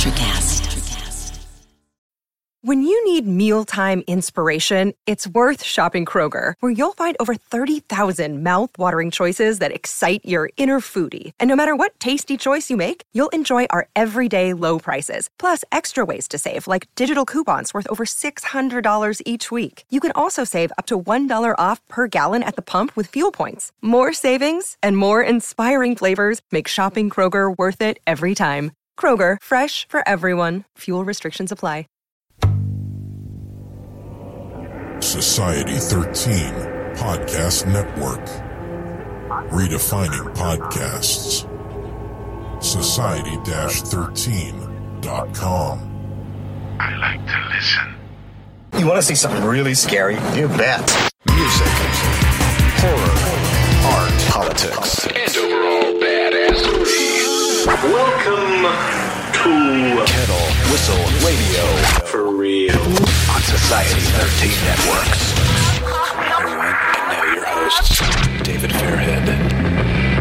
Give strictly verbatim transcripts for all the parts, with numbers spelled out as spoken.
Electrocast. When you need mealtime inspiration, it's worth shopping Kroger, where you'll find over thirty thousand mouth-watering choices that excite your inner foodie. And no matter what tasty choice you make, you'll enjoy our everyday low prices, plus extra ways to save, like digital coupons worth over six hundred dollars each week. You can also save up to one dollar off per gallon at the pump with fuel points. More savings and more inspiring flavors make shopping Kroger worth it every time. Kroger, fresh for everyone. Fuel restrictions apply. Society thirteen Podcast Network. Redefining podcasts. Society thirteen dot com. I like to listen. You want to see something really scary? You bet. Music, horror, art, politics, and overall badassery. Welcome to Kettle Whistle Radio. For real. On Society thirteen Networks. Hi everyone, and now your hosts, David Fairhead.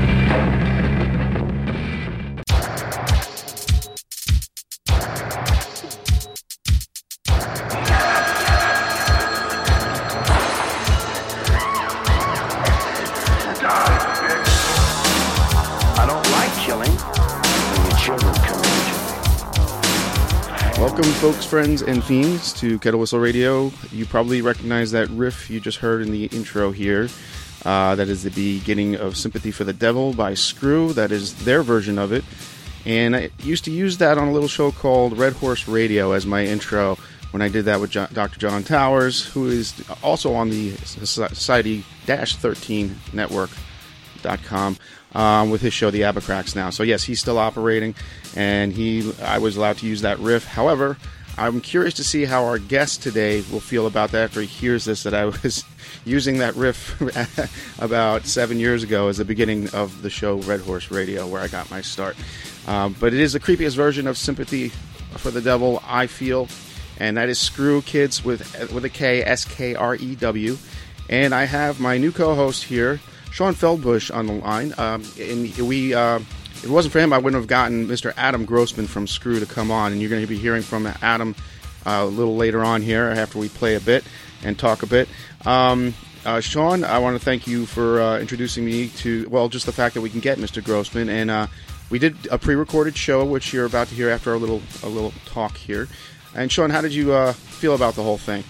Welcome, folks, friends, and fiends, to Kettle Whistle Radio. You probably recognize that riff you just heard in the intro here. Uh, that is the beginning of Sympathy for the Devil by Screw. That is their version of it. And I used to use that on a little show called Red Horse Radio as my intro when I did that with John, Doctor John Towers, who is also on the Society thirteen network dot com. Um, with his show, The Abercracks, now. So yes, he's still operating, and he I was allowed to use that riff. However, I'm curious to see how our guest today will feel about that after he hears this, that I was using that riff about seven years ago as the beginning of the show Red Horse Radio, where I got my start. Um, but it is the creepiest version of Sympathy for the Devil, I feel, and that is Screw, kids, with, with a K, S K R E W. And I have my new co-host here, Sean Feldbush, on the line. Um, and we, uh, if it wasn't for him, I wouldn't have gotten Mister Adam Grossman from Screw to come on. And you're going to be hearing from Adam uh, a little later on here after we play a bit and talk a bit. Um, uh, Sean, I want to thank you for uh, introducing me to, well, just the fact that we can get Mister Grossman. And uh, we did a pre-recorded show, which you're about to hear after our little a little talk here. And Sean, how did you uh, feel about the whole thing?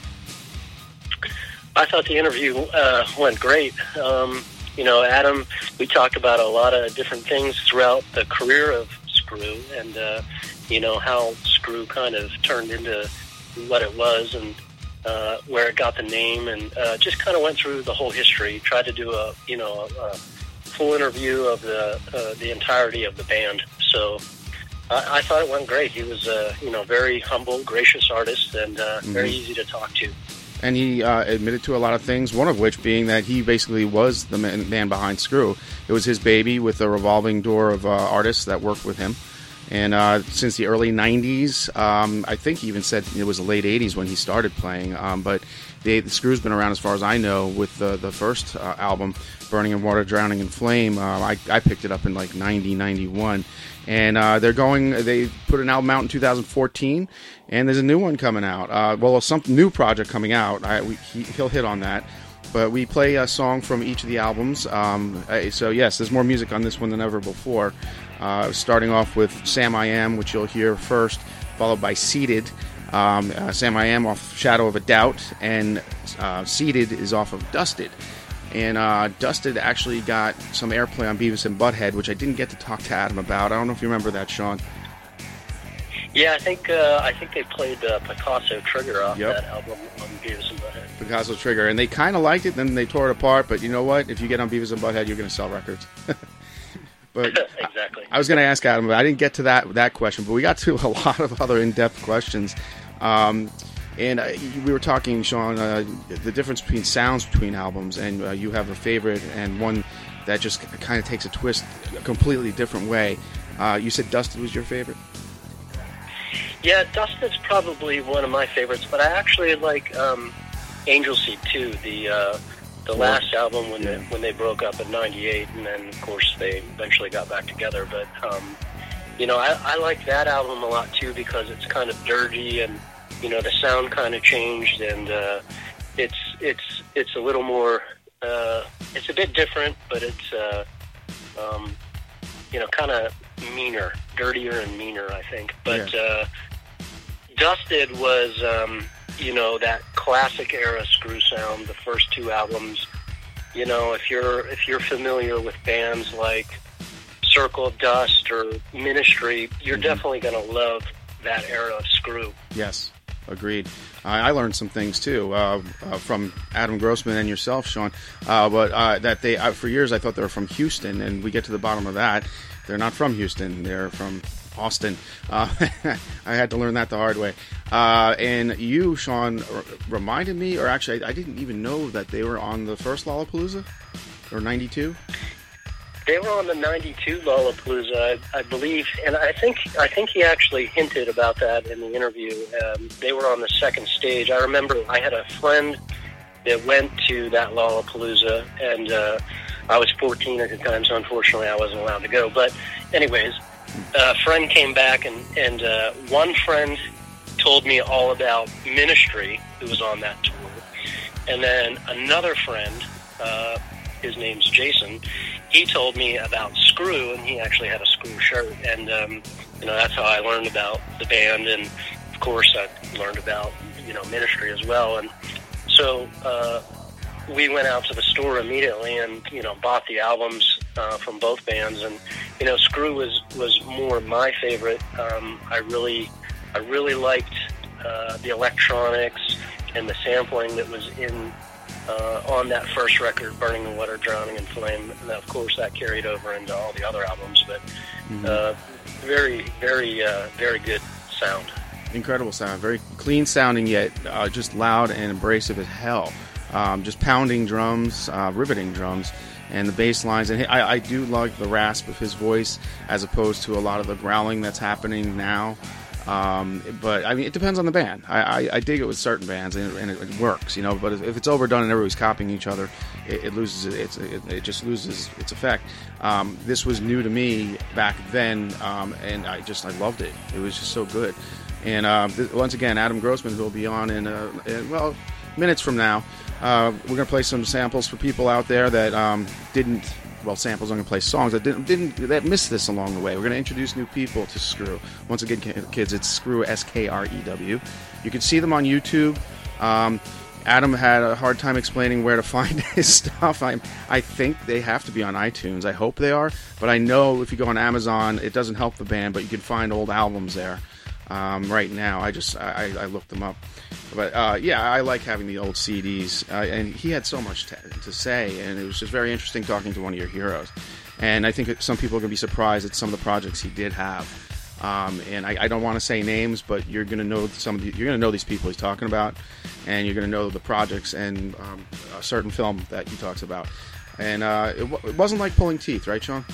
I thought the interview uh, went great. Um, You know, Adam, we talked about a lot of different things throughout the career of Screw and, uh, you know, how Screw kind of turned into what it was and uh, where it got the name, and uh, just kind of went through the whole history, tried to do a, you know, a, a full interview of the uh, the entirety of the band. So I, I thought it went great. He was a, you know, very humble, gracious artist and uh, mm-hmm. very easy to talk to. And he uh, admitted to a lot of things, one of which being that he basically was the man, man behind Screw. It was his baby with a revolving door of uh, artists that worked with him. And uh, since the early nineties, um, I think he even said it was the late eighties when he started playing. Um, but they, the Screw's been around, as far as I know, with the, the first uh, album, Burning in Water, Drowning in Flame. Uh, I, I picked it up in like ninety, ninety-one. And uh, they're going, they put an album out in two thousand fourteen, and there's a new one coming out. Uh, well, some new project coming out. I, we, he, he'll hit on that. But we play a song from each of the albums. Um, so, yes, there's more music on this one than ever before. Uh, starting off with Sam I Am, which you'll hear first, followed by Seated. Um, uh, Sam I Am off Shadow of a Doubt, and uh, Seated is off of Dusted. And uh, Dusted actually got some airplay on Beavis and Butthead, which I didn't get to talk to Adam about. I don't know if you remember that, Sean. Yeah, I think uh, I think they played uh, Picasso Trigger off yep. that album on Beavis and Butthead. Picasso Trigger, and they kind of liked it, then they tore it apart, but you know what? If you get on Beavis and Butthead, you're going to sell records. But exactly. I, I was going to ask Adam, but I didn't get to that that question, but we got to a lot of other in-depth questions. Um, and uh, we were talking, Sean, uh, the difference between sounds between albums, and uh, you have a favorite and one that just kind of takes a twist a completely different way. Uh, you said Dusted was your favorite? Yeah, Dusted's probably one of my favorites, but I actually like um, Angel Seed too, the uh, the yeah. last album when yeah. they when they broke up in ninety-eight, and then of course they eventually got back together. But um, you know, I, I like that album a lot too because it's kind of dirty and, you know, the sound kind of changed and uh, it's it's it's a little more, uh, it's a bit different, but it's, uh, um, you know, kind of meaner, dirtier and meaner, I think. But yeah. uh, Dusted was, um, you know, that classic era Screw sound, the first two albums. You know, if you're if you're familiar with bands like Circle of Dust or Ministry, you're mm-hmm. definitely going to love that era of Screw. Yes, agreed. I, I learned some things too uh, uh, from Adam Grossman and yourself, Sean. Uh, but uh, that they uh, for years I thought they were from Houston, and we get to the bottom of that. They're not from Houston. They're from Austin. Uh, I had to learn that the hard way. Uh, and you, Sean, r- reminded me, or actually, I, I didn't even know that they were on the first Lollapalooza, or ninety-two. They were on the ninety-two Lollapalooza, I, I believe, and I think I think he actually hinted about that in the interview. Um, they were on the second stage. I remember I had a friend that went to that Lollapalooza, and uh, I was fourteen at the time, so unfortunately I wasn't allowed to go. But anyways, a friend came back, and, and uh, one friend told me all about Ministry, who was on that tour. And then another friend, uh, his name's Jason, he told me about Screw, and he actually had a Screw shirt. And, um, you know, that's how I learned about the band. And, of course, I learned about, you know, Ministry as well. And so uh, we went out to the store immediately and, you know, bought the albums uh, from both bands. And, you know, Screw was, was more my favorite. Um, I really... I really liked uh, the electronics and the sampling that was in uh, on that first record, Burning the Water, Drowning in Flame. And of course, that carried over into all the other albums. But mm-hmm. uh, very, very, uh, very good sound. Incredible sound. Very clean sounding, yet uh, just loud and abrasive as hell. Um, just pounding drums, uh, riveting drums, and the bass lines. And I, I do like the rasp of his voice as opposed to a lot of the growling that's happening now. Um, but I mean, it depends on the band. I, I, I dig it with certain bands, and, and it, it works, you know. But if it's overdone and everybody's copying each other, it, it loses its it, it just loses its effect. Um, this was new to me back then, um, and I just I loved it. It was just so good. And uh, th- once again, Adam Grossman, who will be on in, uh, in well minutes from now. Uh, we're gonna play some samples for people out there that um, didn't. Well, samples. I'm going to play songs that didn't, didn't that missed this along the way. We're going to introduce new people to Screw. Once again, kids, it's Screw, S K R E W. You can see them on YouTube. Um, Adam had a hard time explaining where to find his stuff. I I think they have to be on iTunes. I hope they are, but I know if you go on Amazon, it doesn't help the band, but you can find old albums there um, right now. I just I, I looked them up. But, uh, yeah, I like having the old C Ds, uh, and he had so much to, to say, and it was just very interesting talking to one of your heroes. And I think some people are going to be surprised at some of the projects he did have. Um, and I, I don't want to say names, but you're going to know some of the, you're going to know these people he's talking about, and you're going to know the projects and um, a certain film that he talks about. And uh, it, w- it wasn't like pulling teeth, right, Sean?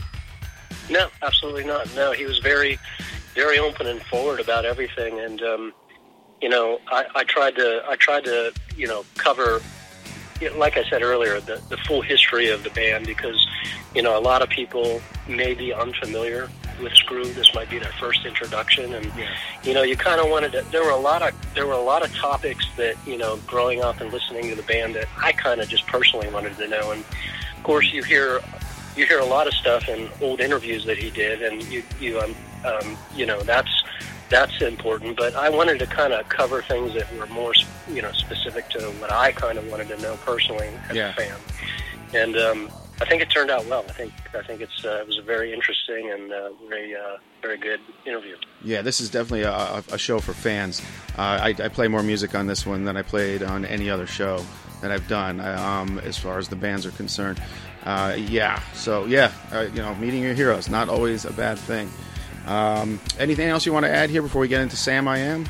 No, absolutely not. No, he was very, very open and forward about everything, and um, you know, I, I tried to, I tried to, you know, cover, like I said earlier, the, the full history of the band because, you know, a lot of people may be unfamiliar with Screw. This might be their first introduction, and yeah. you know, you kind of wanted to. There were a lot of, there were a lot of topics that, you know, growing up and listening to the band that I kind of just personally wanted to know. And of course, you hear, you hear a lot of stuff in old interviews that he did, and you, you, um, um you know, that's. That's important, but I wanted to kind of cover things that were more, you know, specific to what I kind of wanted to know personally as yeah. a fan. And um, I think it turned out well. I think I think it's uh, it was a very interesting and uh, very uh, very good interview. Yeah, this is definitely a, a show for fans. Uh, I, I play more music on this one than I played on any other show that I've done, um, as far as the bands are concerned. Uh, yeah, so yeah, uh, you know, meeting your heroes, not always a bad thing. Um, anything else you want to add here before we get into Sam I Am?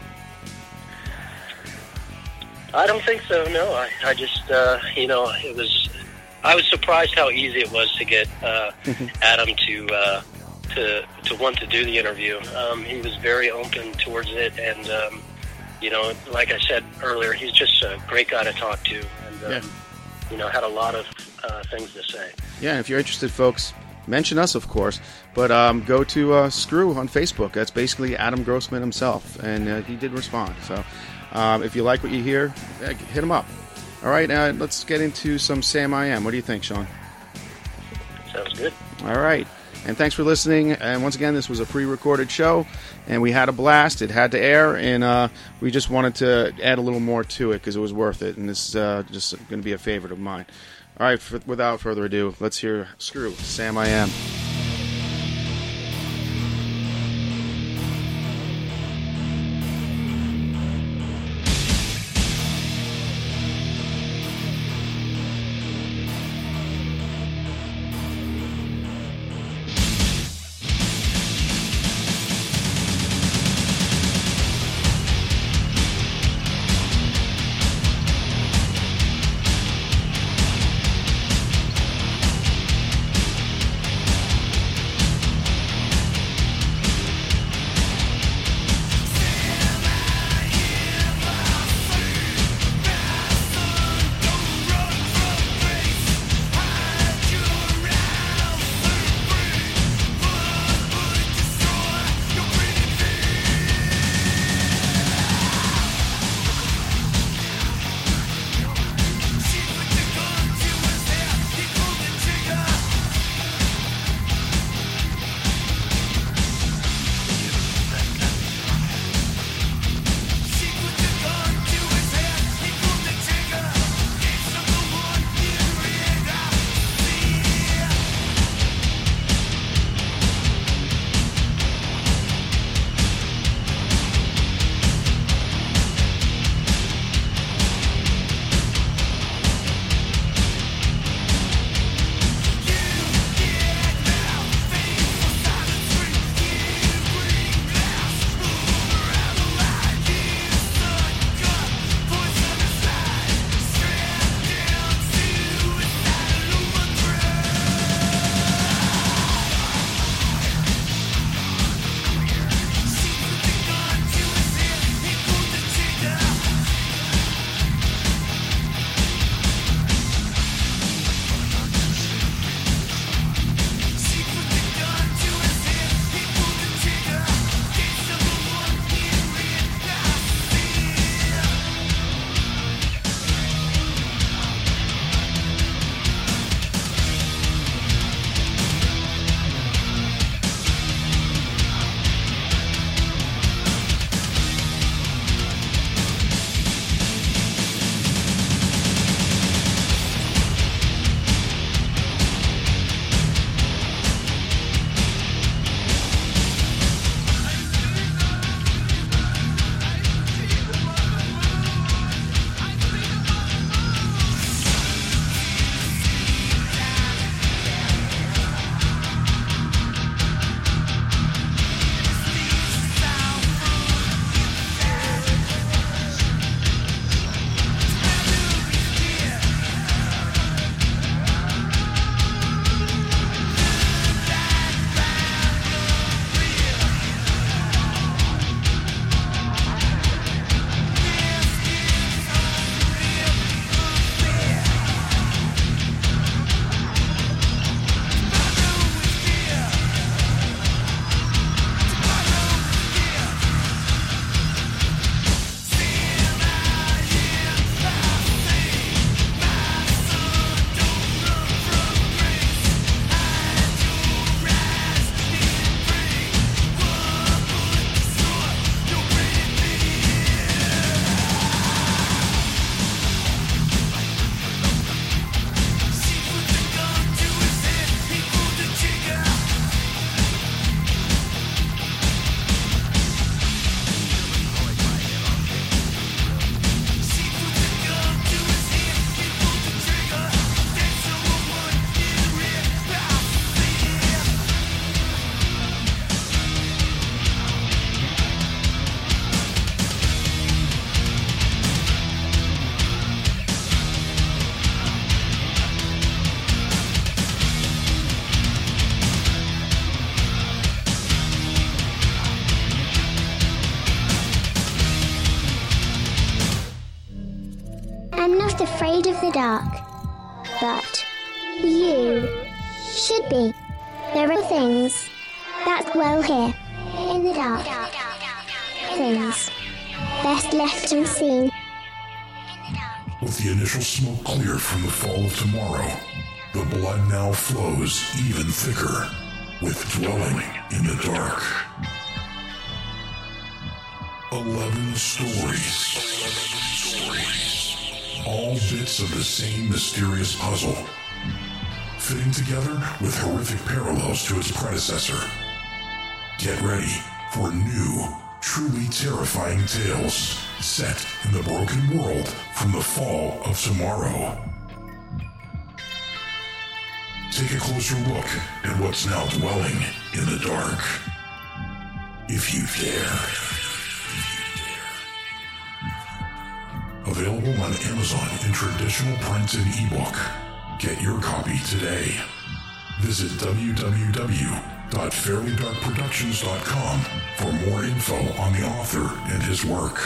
I don't think so, no. I, I just, uh, you know, it was, I was surprised how easy it was to get uh, Adam to, uh, to to want to do the interview. Um, he was very open towards it, and, um, you know, like I said earlier, he's just a great guy to talk to, and, um, yeah. you know, had a lot of uh, things to say. Yeah, and if you're interested, folks, mention us, of course. But um, go to uh, Screw on Facebook. That's basically Adam Grossman himself, and uh, he did respond. So um, if you like what you hear, uh, hit him up. All right, uh, let's get into some Sam I Am. What do you think, Sean? Sounds good. All right. And thanks for listening. And once again, this was a pre-recorded show, and we had a blast. It had to air, and uh, we just wanted to add a little more to it because it was worth it. And this is uh, just going to be a favorite of mine. All right, for, without further ado, let's hear Screw, Sam I Am. afraid of the dark, but you should be. There are things that dwell here in the dark. Things best left unseen. With the initial smoke cleared from the fall of tomorrow, the blood now flows even thicker with dwelling in the dark. Eleven stories. All bits of the same mysterious puzzle, fitting together with horrific parallels to its predecessor. Get ready for new, truly terrifying tales set in the broken world from the fall of tomorrow. Take a closer look at what's now dwelling in the dark. If you dare. Available on Amazon in traditional print and ebook. Get your copy today. Visit w w w dot fairly dark productions dot com for more info on the author and his work.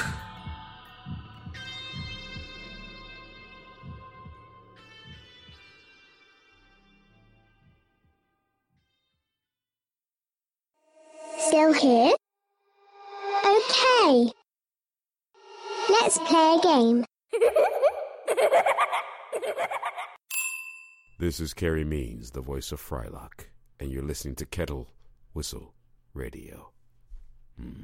Still here? Okay. Let's play a game. This is Carrie Means, the voice of Frylock, and you're listening to Kettle Whistle Radio. Hmm.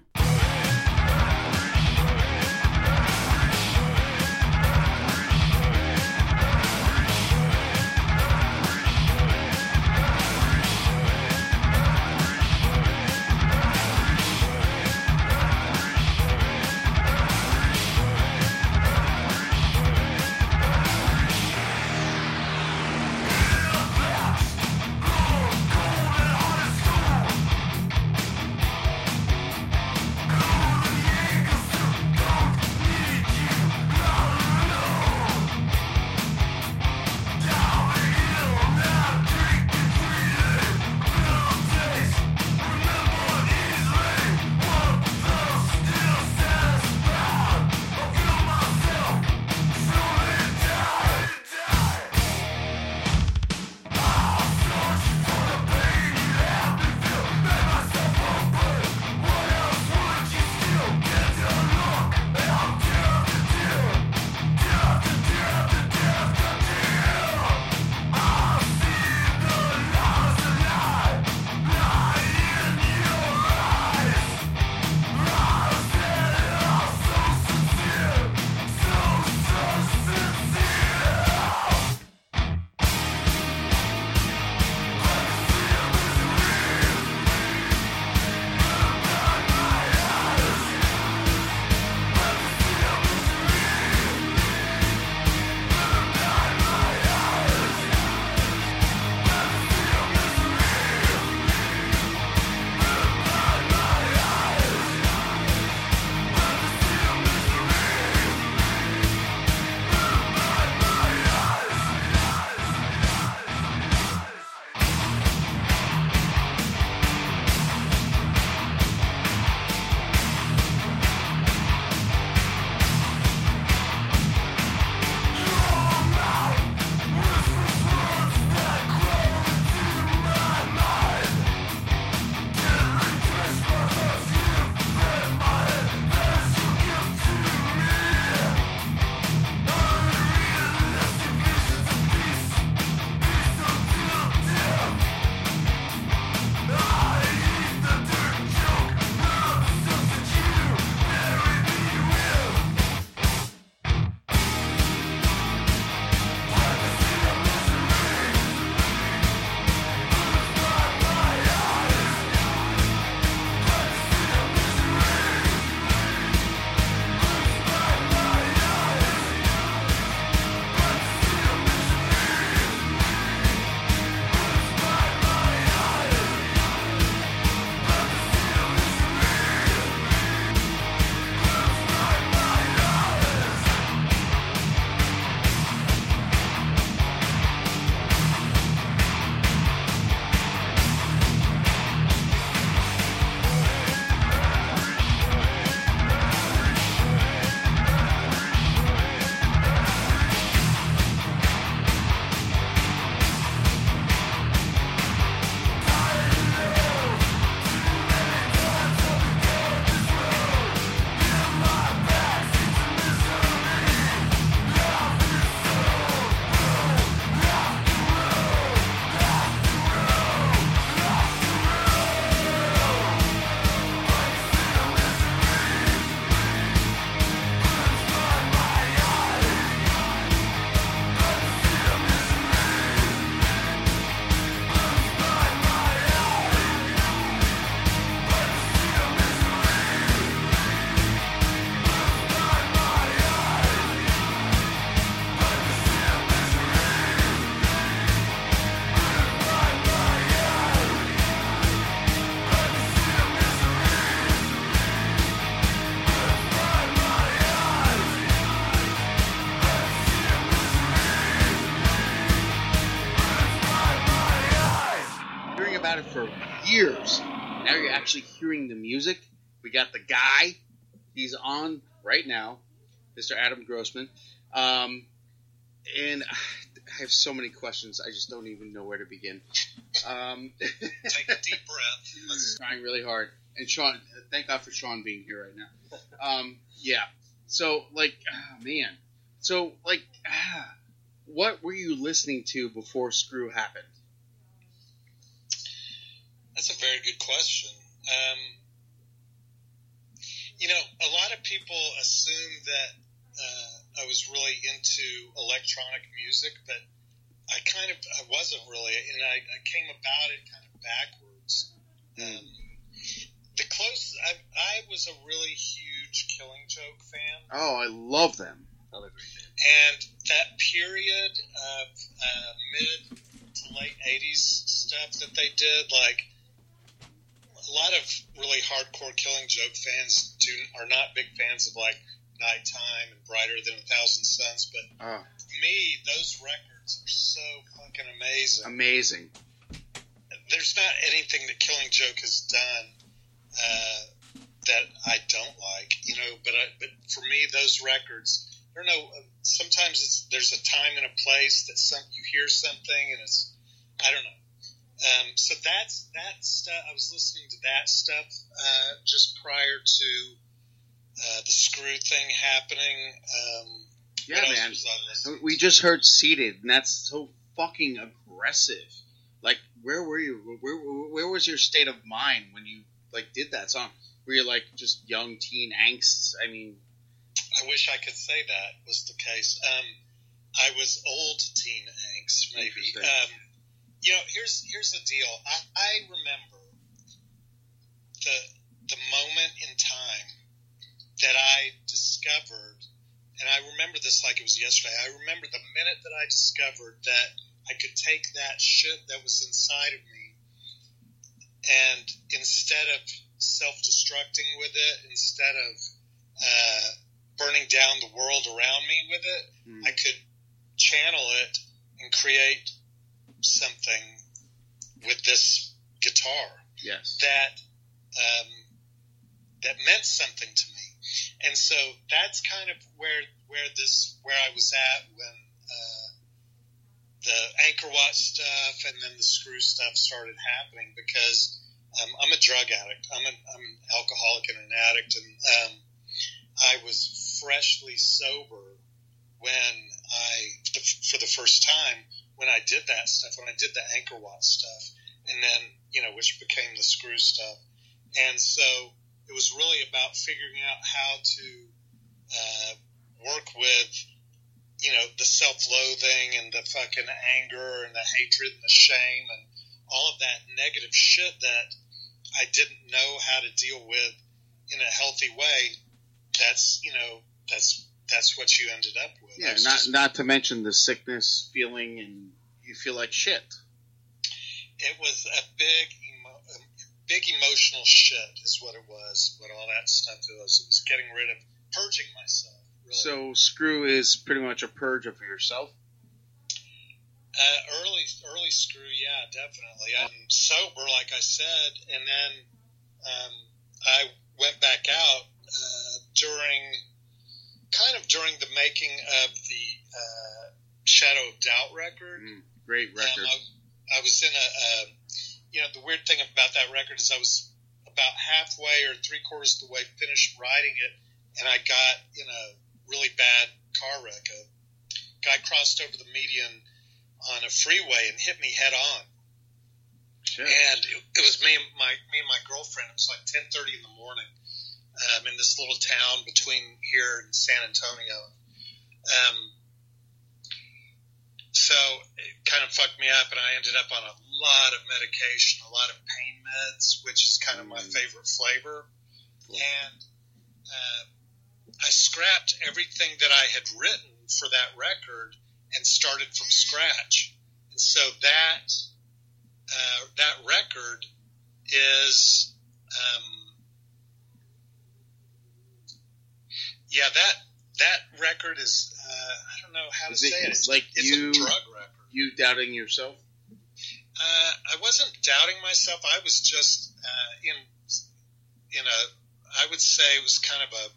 years. Now you're actually hearing the music. We got the guy. He's on right now, Mister Adam Grossman. Um, and I have so many questions. I just don't even know where to begin. Um, Take a deep breath. Let's trying really hard. And Sean, thank God for Sean being here right now. Um, yeah. So, like, ah, man. So, like, ah, what were you listening to before Screw happened? That's a very good question. Um, you know, a lot of people assume that uh, I was really into electronic music, but I kind of I wasn't really, and I, I came about it kind of backwards. Um, the close I, I was a really huge Killing Joke fan. Oh, I love them. And that period of uh, mid to late eighties stuff that they did, like a lot of really hardcore Killing Joke fans do are not big fans of like Nighttime and Brighter Than a Thousand Suns, but oh. for me, those records are so fucking amazing. Amazing. There's not anything that Killing Joke has done uh, that I don't like, you know. But I, but for me, those records. I don't know. Sometimes it's there's a time and a place that some you hear something and it's I don't know. Um, so that's that stuff. I was listening to that stuff uh, just prior to uh, the Screw thing happening. Um, yeah, man. We just heard Seated, and that's so fucking aggressive. Like, where were you? Where where was your state of mind when you like did that song? Were you like just young teen angst? I mean. I wish I could say that was the case. Um, I was old teen angst, maybe. Um, you know, here's here's the deal. I, I remember the the moment in time that I discovered, and I remember this like it was yesterday. I remember the minute that I discovered that I could take that shit that was inside of me, and instead of self-destructing with it, instead of uh, burning down the world around me with it, mm. I could channel it and create something with this guitar. Yes. That um, that meant something to me, and so that's kind of where where this where I was at when uh, the Angkor Wat stuff and then the Screw stuff started happening, because um, I'm a drug addict. I'm an I'm an alcoholic and an addict, and um, I was freshly sober when I, for the first time, when I did that stuff, when I did the Angkor Wat stuff, and then, you know, which became the Screw stuff. And so it was really about figuring out how to uh, work with, you know, the self-loathing and the fucking anger and the hatred and the shame and all of that negative shit that I didn't know how to deal with in a healthy way. That's, you know, that's that's what you ended up with. Yeah, not just, not to mention the sickness feeling and you feel like shit. It was a big, emo- a big emotional shit is what it was, what all that stuff was. It was getting rid of, purging myself, really. So Screw is pretty much a purge of yourself? Uh, early, early Screw, yeah, definitely. I'm sober, like I said, and then um, I went back out Uh, during, kind of during the making of the uh, Shadow of Doubt record. Mm, great record. Um, I, I was in a, a, you know, the weird thing about that record is I was about halfway or three quarters of the way finished writing it, and I got in a really bad car wreck. A guy crossed over the median on a freeway and hit me head on. Sure. And it, it was me and my me and my girlfriend. It was like ten thirty in the morning. Um, in this little town between here and San Antonio. Um, so it kind of fucked me up, and I ended up on a lot of medication, a lot of pain meds, which is kind of my favorite flavor. Cool. And uh, I scrapped everything that I had written for that record and started from scratch. And so that uh, that record is... Um, Yeah, that that record is, uh, I don't know how to is say it. it. It's, like it's you, a drug record. You doubting yourself? Uh, I wasn't doubting myself. I was just uh, in in a, I would say it was kind of a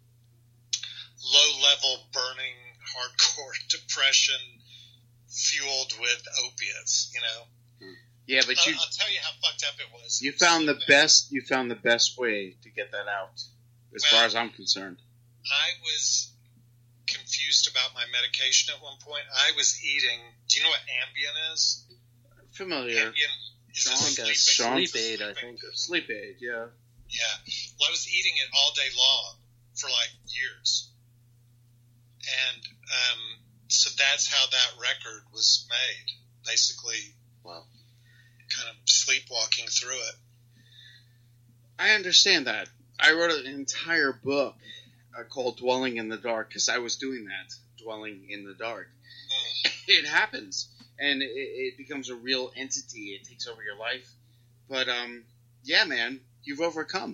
low-level, burning, hardcore depression fueled with opiates, you know. Yeah, but you, I'll, I'll tell you how fucked up it was. You It was found so the bad. best. You found the best way to get that out, as Well, far as I'm concerned. I was confused about my medication at one point. I was eating. Do you know what Ambien is? Familiar. Ambien is a Sean, sleep, Sean, aid. sleep aid, I think. Sleep aid, yeah. Yeah. Well, I was eating it all day long for like years, and um, so that's how that record was made. Basically, Wow. kind of sleepwalking through it. I understand that. I wrote an entire book uh, called Dwelling in the Dark because I was doing that, dwelling in the dark. Mm. It happens, and it, it becomes a real entity. It takes over your life. But, um, yeah, man, you've overcome.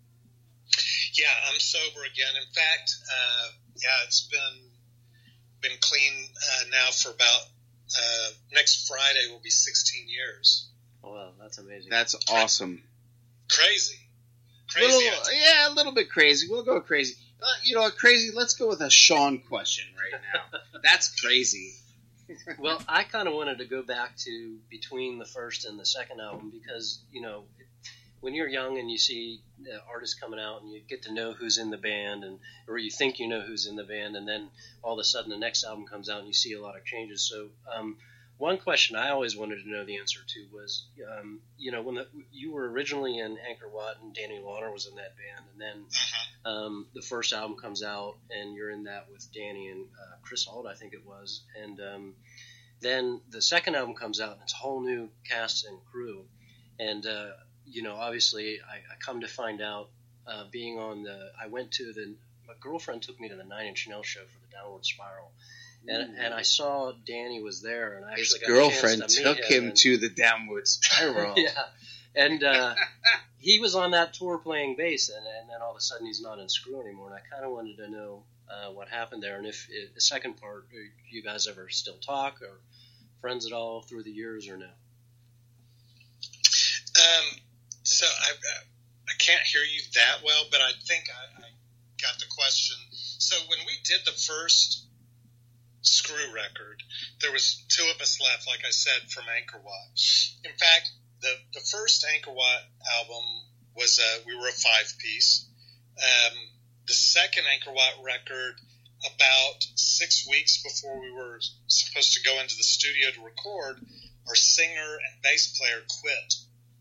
Yeah, I'm sober again. In fact, uh, yeah, it's been been clean uh, now for about uh, next Friday will be sixteen years. Oh, wow, that's amazing. That's awesome. Crazy, crazy. Little, yeah, a little bit crazy. We'll go crazy. Uh, you know what, crazy? Let's go with a Sean question right now. That's crazy. Well, I kind of wanted to go back to between the first and the second album because, you know, when you're young and you see uh, artists coming out and you get to know who's in the band, and or you think you know who's in the band, and then all of a sudden the next album comes out and you see a lot of changes. So um, one question I always wanted to know the answer to was, um, you know, when the, you were originally in Angkor Wat and Danny Launer was in that band, and then Uh-huh. um, the first album comes out and you're in that with Danny and uh, Chris Ault, I think it was, and um, then the second album comes out and it's a whole new cast and crew, and uh, you know, obviously, I, I come to find out, uh, being on the, I went to the, my girlfriend took me to the Nine Inch Nails show for the Downward Spiral, and and I saw Danny was there, and I His actually got girlfriend a chance to took meet him and, to the Downward Spiral. yeah, and uh, he was on that tour playing bass, and, and then all of a sudden he's not in Screw anymore, and I kind of wanted to know uh, what happened there, and if, if the second part, do you guys ever still talk or friends at all through the years or no? Um, so I, I can't hear you that well, but I think I, I got the question. So when we did the first Screw record, there was two of us left, like I said, from Angkor Wat. In fact, the, the first Angkor Wat album was a, we were a five-piece. Um, the second Angkor Wat record, about six weeks before we were supposed to go into the studio to record, our singer and bass player quit.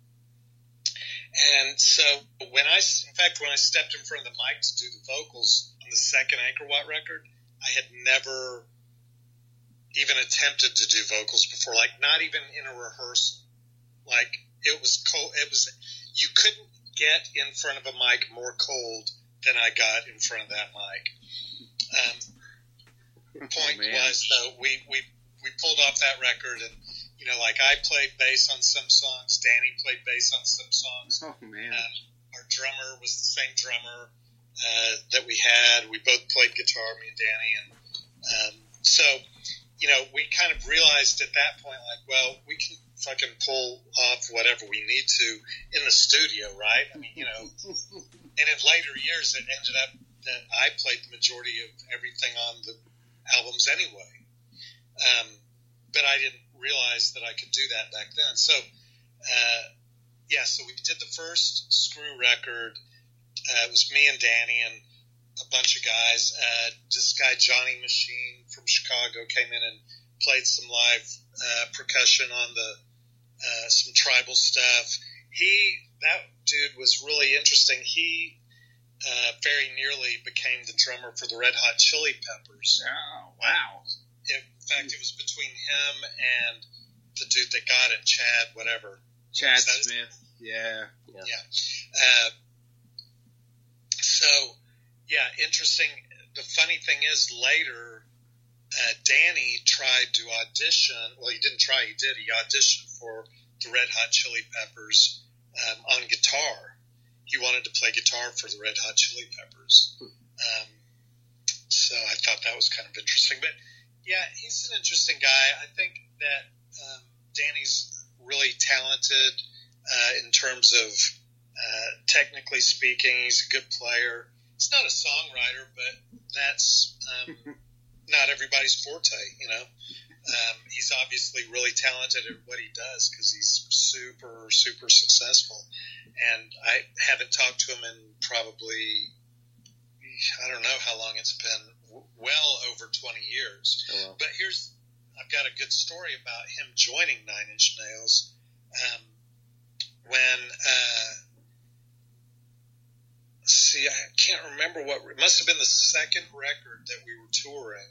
And so when I, in fact, when I stepped in front of the mic to do the vocals on the second Angkor Wat record, I had never even attempted to do vocals before, like not even in a rehearsal. Like it was cold. It was, you couldn't get in front of a mic more cold than I got in front of that mic. Um, point man. was though, we, we, we pulled off that record, and you know, like I played bass on some songs, Danny played bass on some songs. Oh, man. Um, our drummer was the same drummer uh, that we had. We both played guitar, me and Danny, and um, so you know, we kind of realized at that point, like, well, we can fucking pull off whatever we need to in the studio, right? I mean, you know, and in later years, it ended up that I played the majority of everything on the albums anyway. Um, but I didn't realize that I could do that back then. So, uh, yeah, so we did the first Screw record. Uh, it was me and Danny and a bunch of guys. Uh, this guy, Johnny Machine from Chicago, came in and played some live uh, percussion on the uh, some tribal stuff. He, that dude was really interesting. He uh, very nearly became the drummer for the Red Hot Chili Peppers. Oh, wow. In fact, it was between him and the dude that got it, Chad, whatever. Chad Is that his- Smith. Yeah. Yeah. Yeah. Uh, so, yeah, interesting. The funny thing is, later, uh, Danny tried to audition. Well, he didn't try. He did. He auditioned for the Red Hot Chili Peppers um, on guitar. He wanted to play guitar for the Red Hot Chili Peppers. Um, so I thought that was kind of interesting. But, yeah, he's an interesting guy. I think that um, Danny's really talented uh, in terms of uh, technically speaking. He's a good player. He's not a songwriter, but that's um, not everybody's forte, you know. Um, he's obviously really talented at what he does because he's super, super successful. And I haven't talked to him in probably, I don't know how long it's been, well over twenty years. Oh, wow. But here's, I've got a good story about him joining Nine Inch Nails. Um, when, uh, see, I can't remember what, it must have been the second record that we were touring.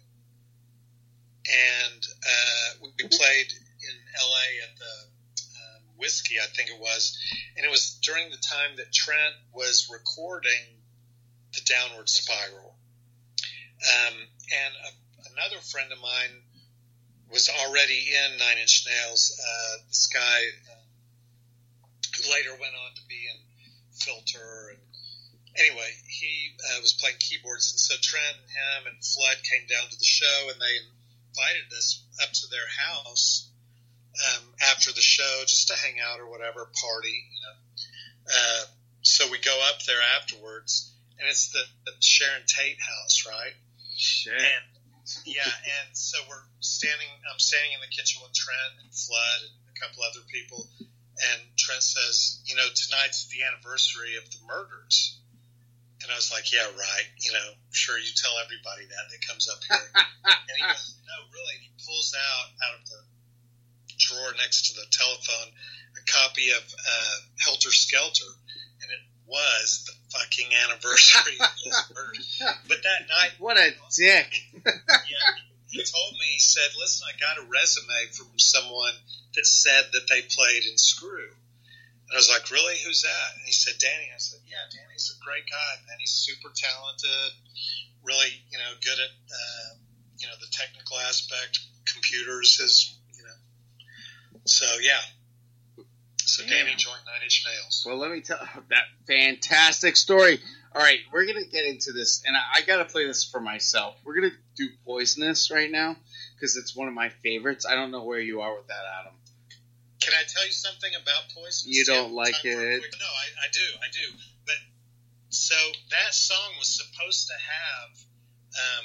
And uh, we played in L A at the um, Whiskey, I think it was. And it was during the time that Trent was recording The Downward Spiral. Um, and a, another friend of mine was already in Nine Inch Nails. Uh, this guy uh, who later went on to be in Filter. And anyway, he uh, was playing keyboards. And so Trent and him and Flood came down to the show, and they invited us up to their house um, after the show just to hang out or whatever, party, you know. Uh, so we go up there afterwards, and it's the, the Sharon Tate house, right? Sure. And, yeah, and so we're standing, I'm standing in the kitchen with Trent and Flood and a couple other people, and Trent says, you know, tonight's the anniversary of the murders. And I was like, yeah, right. You know, sure, you tell everybody that that comes up here. And he goes, no, really. He pulls out, out of the drawer next to the telephone, a copy of uh, Helter Skelter. And it was the fucking anniversary of this murder. But that night. What a dick. Yeah. He told me, he said, listen, I got a resume from someone that said that they played in Screw. And I was like, really? Who's that? And he said, Danny. I said, yeah, Danny's a great guy, man. He's super talented, really, you know, good at, uh, you know, the technical aspect, computers, his, you know. So, yeah. So Yeah. Danny joined Nine Inch Nails. Well, let me tell that fantastic story. All right, we're going to get into this, and I, I got to play this for myself. We're going to do Poisonous right now because it's one of my favorites. I don't know where you are with that, Adam. Can I tell you something about Poisonous? You don't Yeah, like time for a it? quick- No, I, I do, I do. But so that song was supposed to have. Um,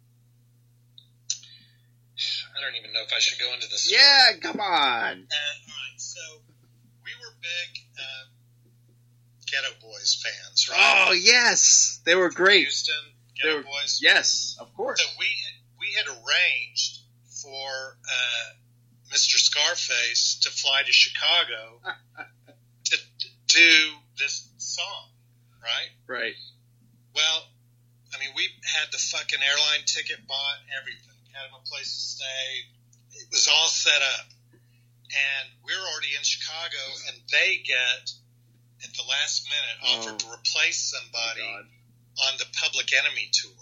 I don't even know if I should go into this. Yeah, come on. Uh, all right, so we were big um, Ghetto Boys fans, right? Oh, yes. They were great. Houston They Ghetto were- Boys. Yes, of course. So we we had arranged for uh, Mister Scarface to fly to Chicago to do this song, right? Right. Well, I mean, we had the fucking airline ticket bought, everything. Had him a place to stay. It was all set up. And we're already in Chicago, and they get, at the last minute, offered Oh. to replace somebody God. on the Public Enemy tour.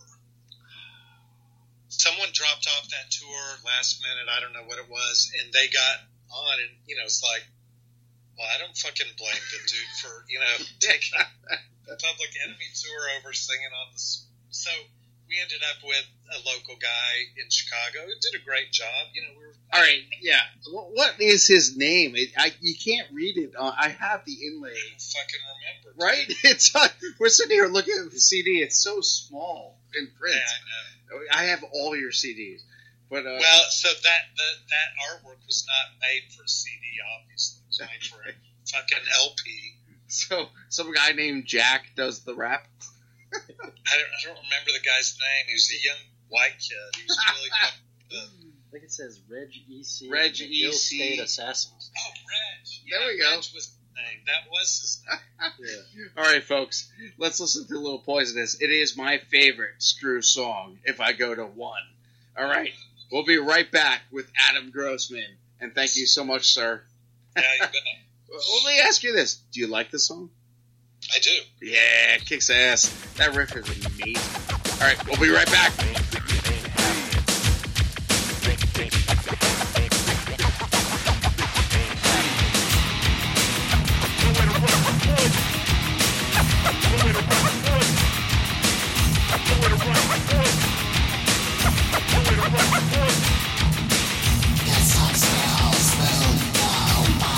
Someone dropped off that tour last minute, I don't know what it was, and they got on, and, you know, it's like, well, I don't fucking blame the dude for, you know, taking the Public Enemy tour over singing on the... So we ended up with a local guy in Chicago who did a great job. You know, we were... All right, yeah. What, what is his name? It, I, you can't read it. Uh, I have the inlay. I don't fucking remember. Right? It's uh, we're sitting here looking at the C D. It's so small in print. Yeah, I know. I have all your C Ds. But uh, Well, so that the, that artwork was not made for a C D, obviously. It was made for a fucking L P. so some guy named Jack does the rap. I don't, I don't remember the guy's name. He was a young white kid. He was really fucking good. I think it says Reg E C. Reg the E C. Ill State Assassins. Oh, Reg. Yeah, There we go. Reg was his name. That was his name. Yeah. All right, folks, let's listen to a little Poisonous. It is my favorite Screw song if I go to one. All right, we'll be right back with Adam Grossman. And thank you so much, sir. Yeah, you bet. Well, let me ask you this. Do you like the song? I do. Yeah, it kicks ass. That riff is amazing. All right, we'll be right back. It's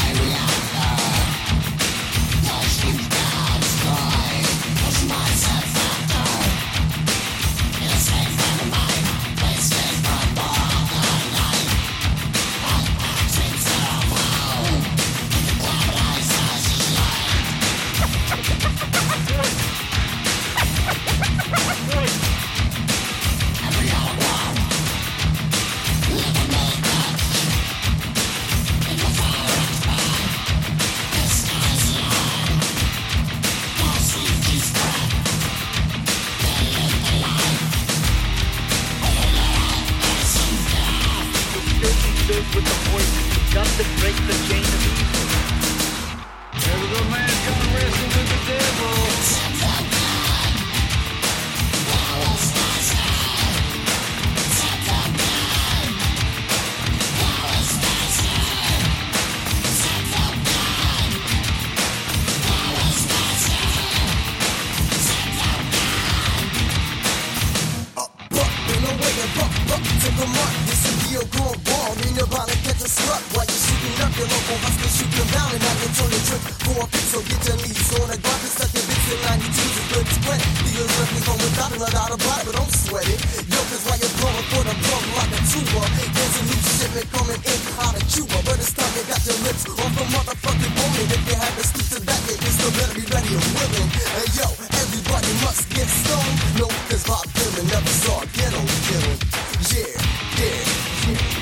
your local hustlers shoot them down and now you turn your trick for a piece. So get your knees on a ground and suck your bits in ninety-twos is good spread. Dealers left me home without it, without a body, but don't sweat it. Yo, cause while you're blowing for the plug like a tuba, there's a new shipment coming in out of Cuba. But it's time you got your lips off the motherfucking bowling. If you have to stoop to that, you still better be ready and willing. And yo, everybody must get stoned. No, cause Bob Dylan never saw a ghetto killing. Yeah, yeah, yeah.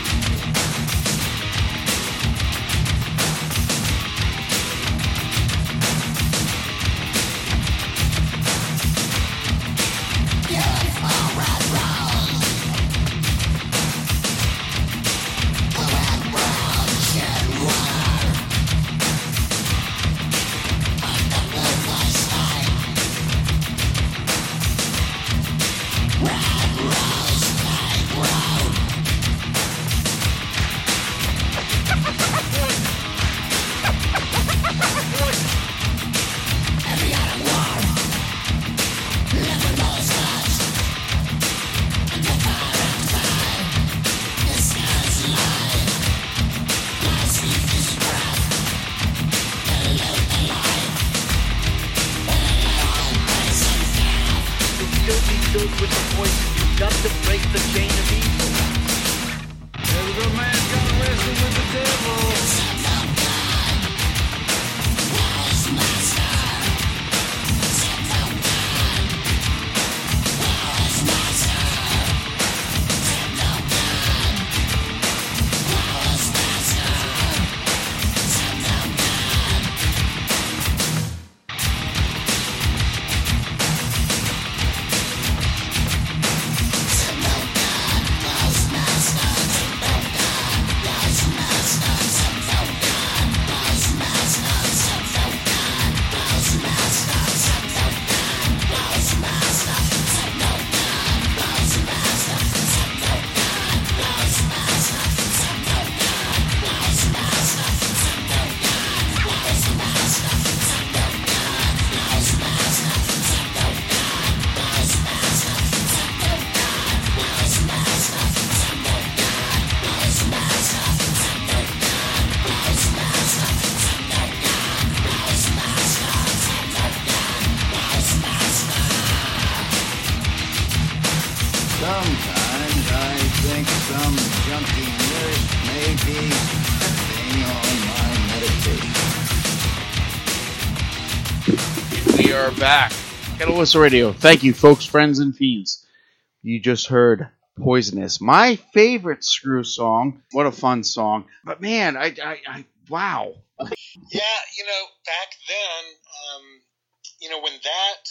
Back. Kettle Whistle Radio. Thank you, folks, friends, and fiends. You just heard Poisonous. My favorite Screw song. What a fun song. But man, I, I, I wow. Yeah, you know, back then, um, you know, when that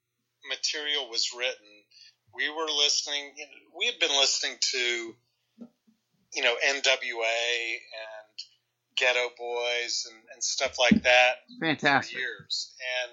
material was written, we were listening, you know, we had been listening to, you know, N W A and Ghetto Boys and, and stuff like that. Fantastic. For years. And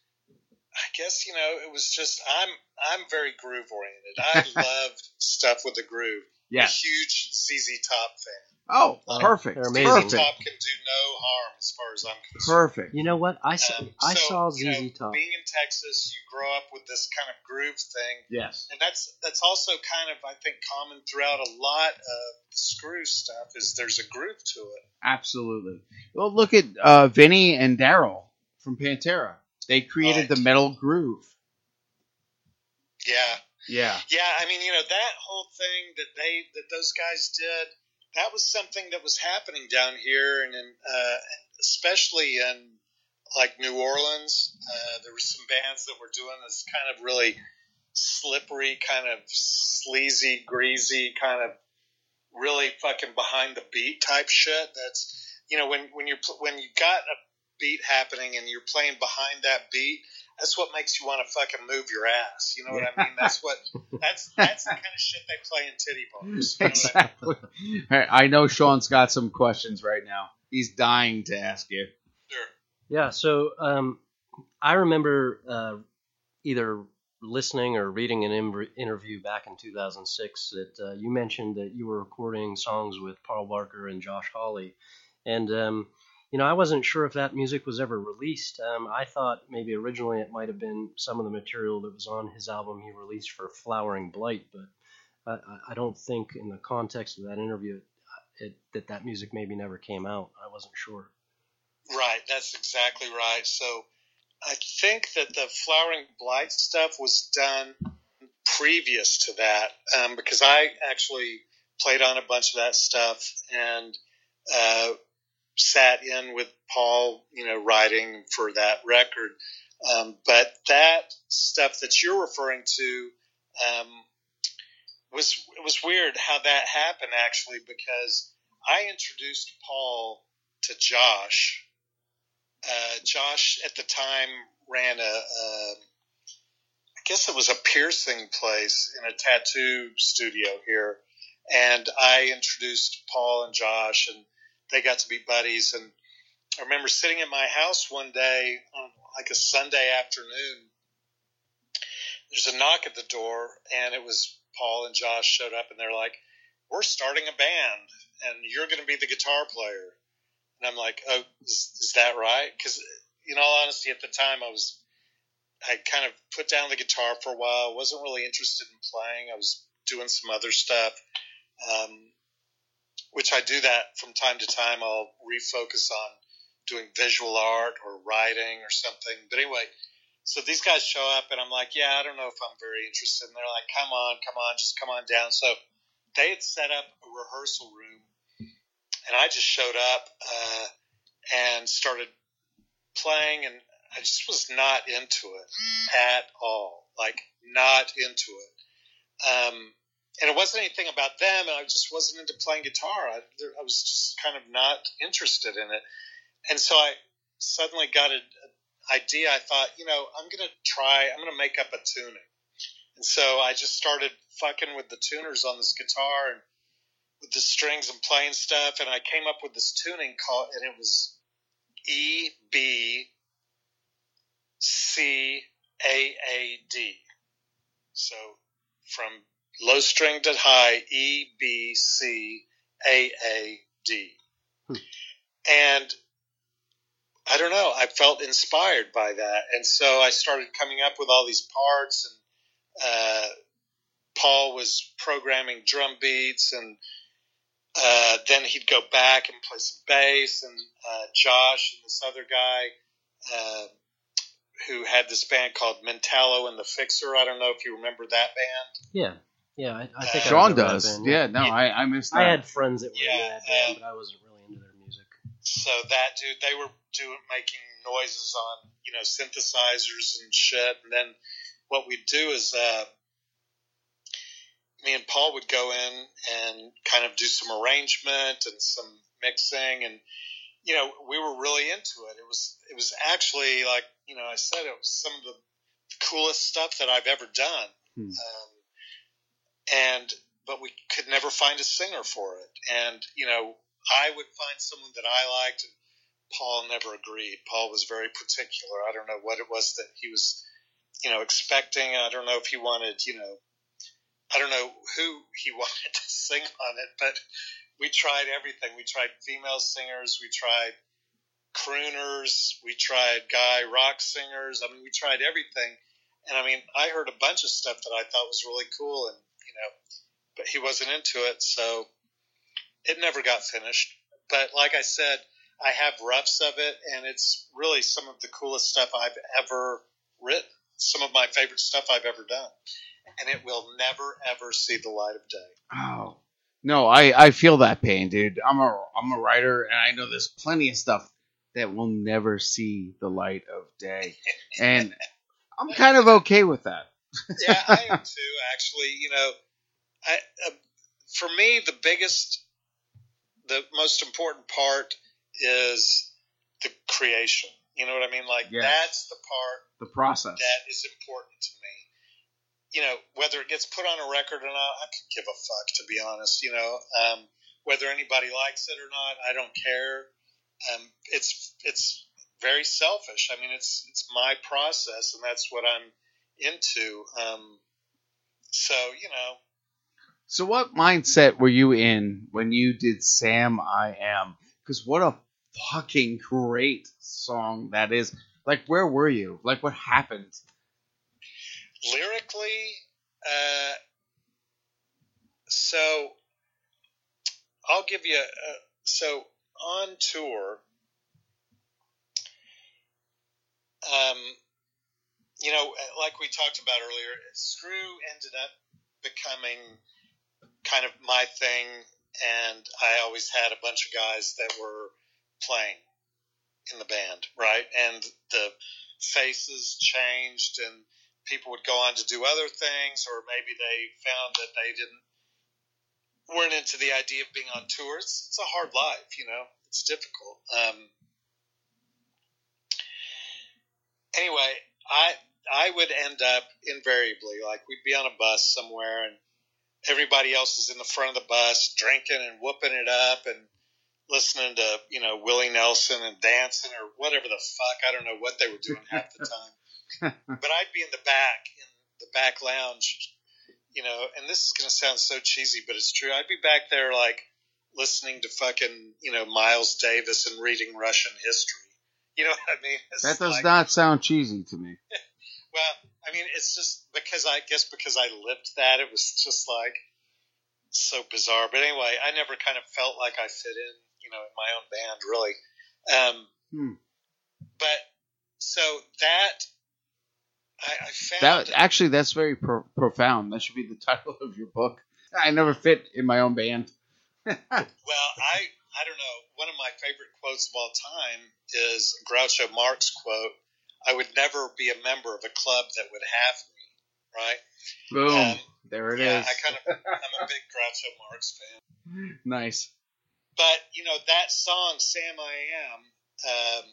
I guess, you know, it was just, I'm I'm very groove oriented. I loved stuff with a groove. Yeah. A huge Z Z Top fan. Oh, oh perfect. They're amazing. amazing. Z Z Top can do no harm as far as I'm concerned. Perfect. You know what? I saw, Um, I so, saw you Z know, Z Top. Being in Texas, you grow up with this kind of groove thing. Yes. And that's that's also kind of, I think, common throughout a lot of Screw stuff is there's a groove to it. Absolutely. Well, look at uh, Vinny and Daryl from Pantera. They created Right. the metal groove. Yeah. Yeah. Yeah, I mean, you know, that whole thing that they that those guys did, that was something that was happening down here, and in, uh, especially in like New Orleans. Uh, there were some bands that were doing this kind of really slippery, kind of sleazy, greasy, kind of really fucking behind the beat type shit. That's, you know, when when you're when you got a beat happening and you're playing behind that beat, that's what makes you want to fucking move your ass. You know what I mean? That's what that's that's the kind of shit they play in titty bars. You know Exactly. what I mean? I know Sean's got some questions right now. He's dying to ask you. Sure. Yeah, so um, I remember uh, either listening or reading an im- interview back in two thousand six that uh, you mentioned that you were recording songs with Paul Barker and Josh Hawley. And, um, you know, I wasn't sure if that music was ever released. Um, I thought maybe originally it might have been some of the material that was on his album he released for Flowering Blight, but I, I don't think in the context of that interview it, that that music maybe never came out. I wasn't sure. Right, that's exactly right. So I think that the Flowering Blight stuff was done previous to that, um, because I actually played on a bunch of that stuff and uh, sat in with Paul, you know, writing for that record. Um, but that stuff that you're referring to um, was it was weird how that happened, actually, because I introduced Paul to Josh. Uh, Josh at the time ran a, a, I guess it was a piercing place in a tattoo studio here, and I introduced Paul and Josh, and they got to be buddies. And I remember sitting at my house one day on like a Sunday afternoon. There's a knock at the door, and it was Paul and Josh showed up, and they're like, "We're starting a band, and you're going to be the guitar player." And I'm like, "Oh, is, is that right?" Because, in all honesty, at the time, I was, I kind of put down the guitar for a while. Wasn't really interested in playing. I was doing some other stuff, um, which I do that from time to time. I'll refocus on doing visual art or writing or something. But anyway, so these guys show up, and I'm like, "Yeah, I don't know if I'm very interested." And they're like, "Come on, come on, just come on down." So they had set up a rehearsal room. And I just showed up uh, and started playing, and I just was not into it at all. Like, not into it. Um, and it wasn't anything about them, and I just wasn't into playing guitar. I, I was just kind of not interested in it. And so I suddenly got an idea. I thought, you know, I'm going to try, I'm going to make up a tuning. And so I just started fucking with the tuners on this guitar and with the strings and playing stuff, and I came up with this tuning called, and it was E B C A A D. So from low string to high, E B C A A D. Hmm. And I don't know, I felt inspired by that, and so I started coming up with all these parts, and uh, Paul was programming drum beats, and Uh, then he'd go back and play some bass, and uh, Josh and this other guy uh, who had this band called Mentallo and the Fixer. I don't know if you remember that band. Yeah, yeah, I, I think uh, Sean I does. Band, yeah. yeah, no, I, I missed that. I had friends that were yeah, in that band, um, but I wasn't really into their music. So that dude, they were doing making noises on, you know, synthesizers and shit, and then what we'd do is. Uh, Me and Paul would go in and kind of do some arrangement and some mixing, and you know, we were really into it. It was it was actually, like, you know, I said, it was some of the coolest stuff that I've ever done. Hmm. Um, and but we could never find a singer for it, and you know, I would find someone that I liked, and Paul never agreed. Paul was very particular. I don't know what it was that he was, you know, expecting. I don't know if he wanted, you know. I don't know who he wanted to sing on it, but we tried everything. We tried female singers. We tried crooners. We tried guy rock singers. I mean, we tried everything. And I mean, I heard a bunch of stuff that I thought was really cool, and, you know, but he wasn't into it. So it never got finished. But like I said, I have roughs of it, and it's really some of the coolest stuff I've ever written. Some of my favorite stuff I've ever done. And it will never, ever see the light of day. Oh, no, I, I feel that pain, dude. I'm a I'm a writer, and I know there's plenty of stuff that will never see the light of day. And I'm kind of okay with that. Yeah, I am too, actually. You know, I uh, for me, the biggest, the most important part is the creation. You know what I mean? Like, yes. That's the part. The process. That is important to me. You know, whether it gets put on a record or not, I could give a fuck, to be honest. You know, um, whether anybody likes it or not, I don't care. Um, it's it's very selfish. I mean, it's it's my process, and that's what I'm into. Um, so, you know. So what mindset were you in when you did Sam I Am? Because what a fucking great song that is. Like, where were you? Like, what happened? Lyrically, uh, so I'll give you a, so on tour, um, you know, like we talked about earlier, Screw ended up becoming kind of my thing, and I always had a bunch of guys that were playing in the band, right? And the faces changed, and people would go on to do other things, or maybe they found that they didn't weren't into the idea of being on tours. It's a hard life, you know. It's difficult. Um, anyway, I I would end up invariably, like we'd be on a bus somewhere, and everybody else is in the front of the bus drinking and whooping it up and listening to, you know, Willie Nelson and dancing or whatever the fuck. I don't know what they were doing half the time. But I'd be in the back, in the back lounge, you know, and this is going to sound so cheesy, but it's true. I'd be back there, like, listening to fucking, you know, Miles Davis and reading Russian history. You know what I mean? It's That does like, not sound cheesy to me. well, I mean, it's just because I guess because I lived that, it was just like so bizarre. But anyway, I never kind of felt like I fit in, you know, in my own band, really. Um, Hmm. But so that I, I found That actually, that's very pro- profound. That should be the title of your book. I never fit in my own band. Well, I I don't know. One of my favorite quotes of all time is Groucho Marx quote, "I would never be a member of a club that would have me." Right? Boom. Um, there it is. yeah, I kind of I'm a big Groucho Marx fan. Nice. But you know that song, "Sam I Am," um,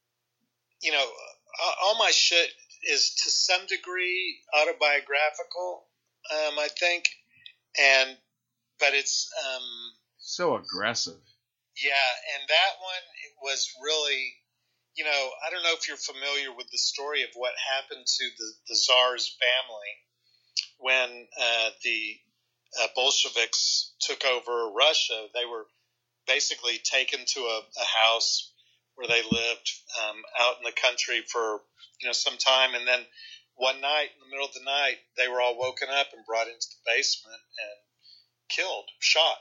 you know, all my shit is to some degree autobiographical. Um, I think, and but it's um, So aggressive. yeah, and that one it was really, you know, I don't know if you're familiar with the story of what happened to the, the Tsar's family when uh, the uh, Bolsheviks took over Russia. They were basically taken to a, a house where they lived um, out in the country for, you know, some time, and then one night, in the middle of the night, they were all woken up and brought into the basement and killed, shot.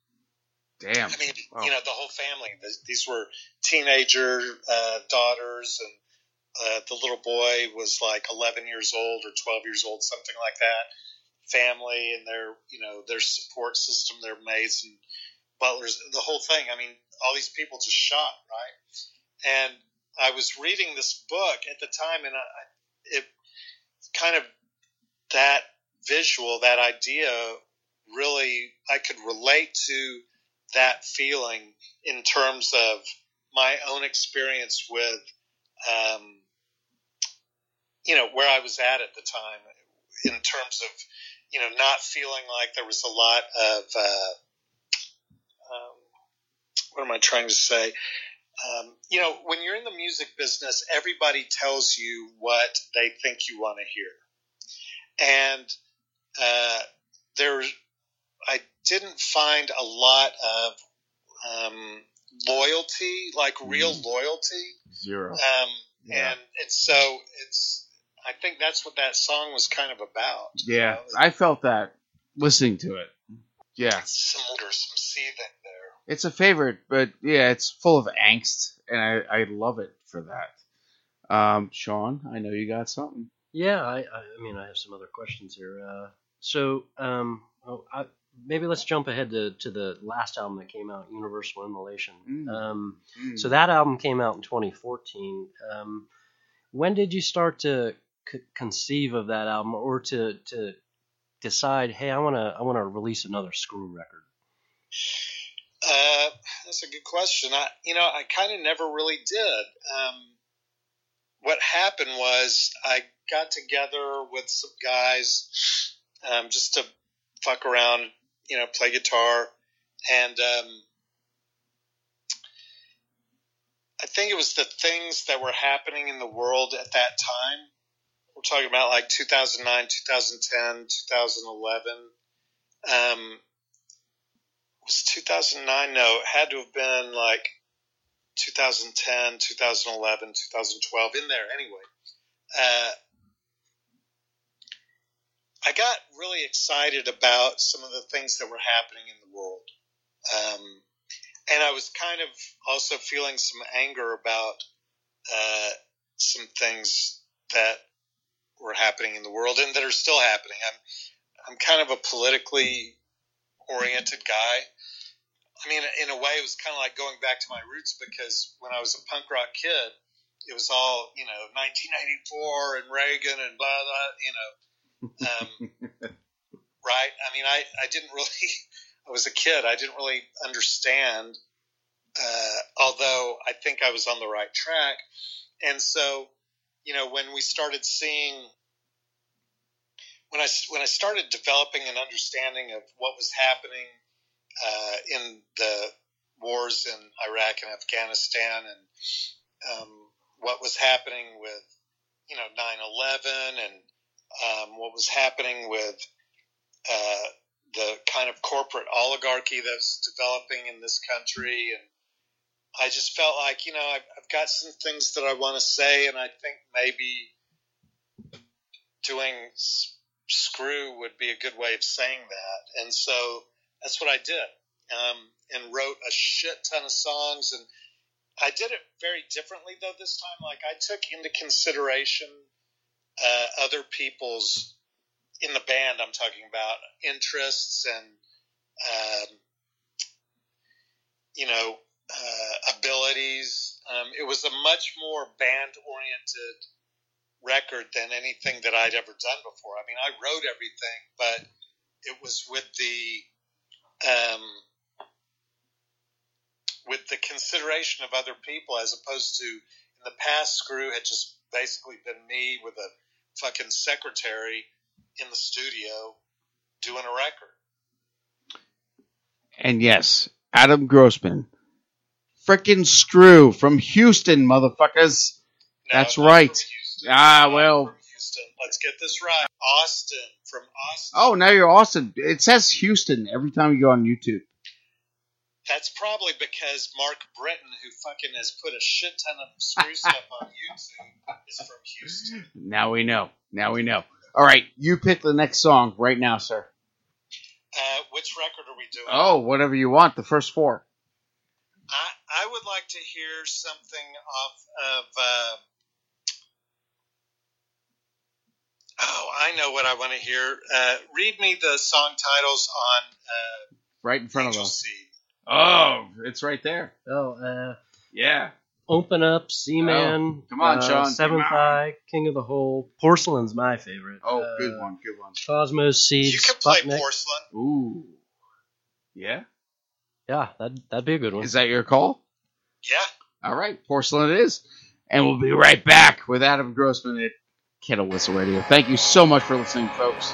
Damn. I mean, Wow. you know, the whole family. These were teenager uh, daughters, and uh, the little boy was like eleven years old or twelve years old, something like that. Family and their, you know, their support system, their maids and butlers, the whole thing. I mean, all these people just shot, right? And I was reading this book at the time, and I, it kind of, that visual, that idea, really, I could relate to that feeling in terms of my own experience with, um, you know, where I was at at the time, in terms of, you know, not feeling like there was a lot of, uh, um, what am I trying to say? Um, you know, when you're in the music business, everybody tells you what they think you want to hear. And uh, there, I didn't find a lot of um, loyalty, like real loyalty. Zero. Um, Yeah. and, and so it's, I think that's what that song was kind of about. Yeah, I felt that listening to it. Yeah. Some, there's some seething there. It's a favorite, but yeah, it's full of angst, and I, I love it for that. Um, Sean, I know you got something. Yeah, I, I, I mean, I have some other questions here. Uh, so, um, oh, I, maybe let's jump ahead to, to the last album that came out, Universal Immolation. Mm. Um, Mm. So that album came out in twenty fourteen. Um, when did you start to c- conceive of that album, or to to decide, hey, I want to I want to release another Screw record? Uh, that's a good question. I, you know, I kind of never really did. Um, what happened was I got together with some guys um, just to fuck around, you know, play guitar, and um, I think it was the things that were happening in the world at that time. We're talking about like two thousand nine, two thousand ten, two thousand eleven. Um, was two thousand nine? No, it had to have been like two thousand ten, two thousand eleven, two thousand twelve, in there anyway. Uh, I got really excited about some of the things that were happening in the world. Um, and I was kind of also feeling some anger about uh, some things that were happening in the world and that are still happening. I'm I'm kind of a politically oriented guy. I mean, in a way, it was kind of like going back to my roots, because when I was a punk rock kid, it was all, you know, nineteen eighty-four and Reagan and blah, blah, you know. Um, right? I mean, I, I didn't really, I was a kid. I didn't really understand, uh, although I think I was on the right track. And so, you know, when we started seeing, when I, when I started developing an understanding of what was happening uh, in the wars in Iraq and Afghanistan, and um, what was happening with, you know, nine eleven, and um, what was happening with uh, the kind of corporate oligarchy that's developing in this country. And I just felt like, you know, I've, I've got some things that I want to say, and I think maybe doing Screw would be a good way of saying that. And so that's what I did, um, and wrote a shit ton of songs. And I did it very differently, though, this time. Like, I took into consideration uh, other people's, in the band I'm talking about, interests and, um, you know, uh, abilities. Um, it was a much more band-oriented record than anything that I'd ever done before. I mean, I wrote everything, but it was with the um, with the consideration of other people, as opposed to, in the past, Screw had just basically been me with a fucking secretary in the studio doing a record. And yes, Adam Grossman, frickin' Screw from Houston, motherfuckers. No, that's right. Ah, well. From Houston. Let's get this right. Austin, from Austin. Oh, now you're Austin. It says Houston every time you go on YouTube. That's probably because Mark Britton, who fucking has put a shit ton of Screw stuff on YouTube, is from Houston. Now we know. Now we know. All right, you pick the next song right now, sir. Uh, which record are we doing? Oh, whatever you want. The first four. I, I would like to hear something off of... Uh, oh, I know what I want to hear. Uh, read me the song titles on... Uh, right in front Angel of us. Seed. Oh, it's right there. Oh, uh... Yeah. Open Up, Seaman. Oh, come on, uh, Sean. Seventh Eye, King of the Hole. Porcelain's my favorite. Oh, uh, good one, good one. Cosmos Seeds. You can play Sputnik. Porcelain. Ooh. Yeah? Yeah, that'd, that'd be a good one. Is that your call? Yeah. All right, Porcelain it is. And we'll be right back with Adam Grossman at Kettle Whistle Radio. Thank you so much for listening, folks.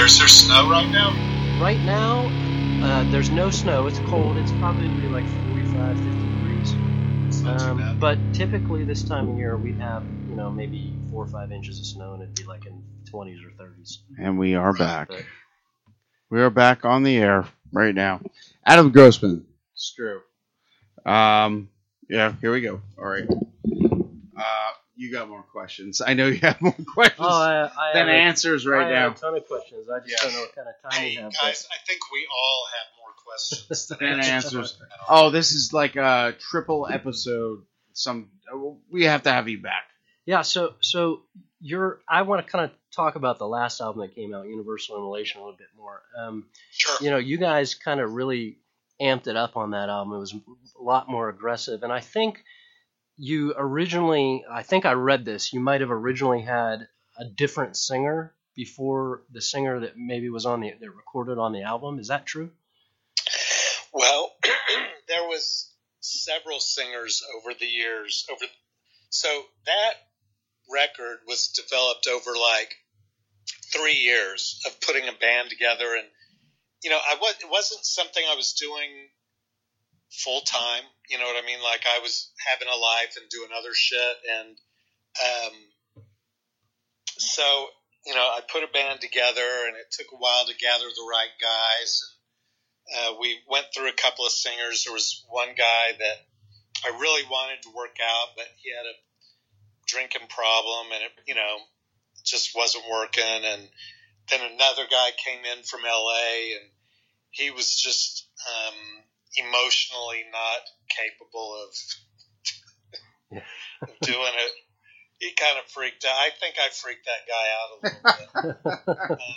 Is there snow right now? Right now, uh, there's no snow. It's cold. It's probably like forty-five, fifty degrees. It's not too Um, bad. but typically this time of year, we'd have, you know, maybe four or five inches of snow, and it'd be like in twenties or thirties. And we are back. But We are back on the air right now. Adam Grossman. Screw. Um, yeah, here we go. All right. Uh, you got more questions. I know you have more questions oh, I, I than have a- answers right I now. have a ton of questions. I just Yeah. don't know what kind of time Hey, we have. guys, I think we all have more questions than And answers. answers. Oh, this is like a triple episode. Some we have to have you back. Yeah, so so you're. I want to kind of talk about the last album that came out, Universal Immolation, a little bit more. Um, Sure. you know, you guys kind of really amped it up on that album. It was a lot more aggressive, and I think you originally. I think I read this. You might have originally had a different singer before the singer that maybe was on the that recorded on the album. Is that true? Well, there was several singers over the years. Over, so that record was developed over like three years of putting a band together, and you know, I was it wasn't something I was doing full time. You know what I mean? Like I was having a life and doing other shit, and um, so you know, I put a band together, and it took a while to gather the right guys. And, Uh, we went through a couple of singers. There was one guy that I really wanted to work out, but he had a drinking problem, and it, you know, just wasn't working. And then another guy came in from L A, and he was just um, emotionally not capable of, of doing it. He kind of freaked out. I think I freaked that guy out a little bit. um,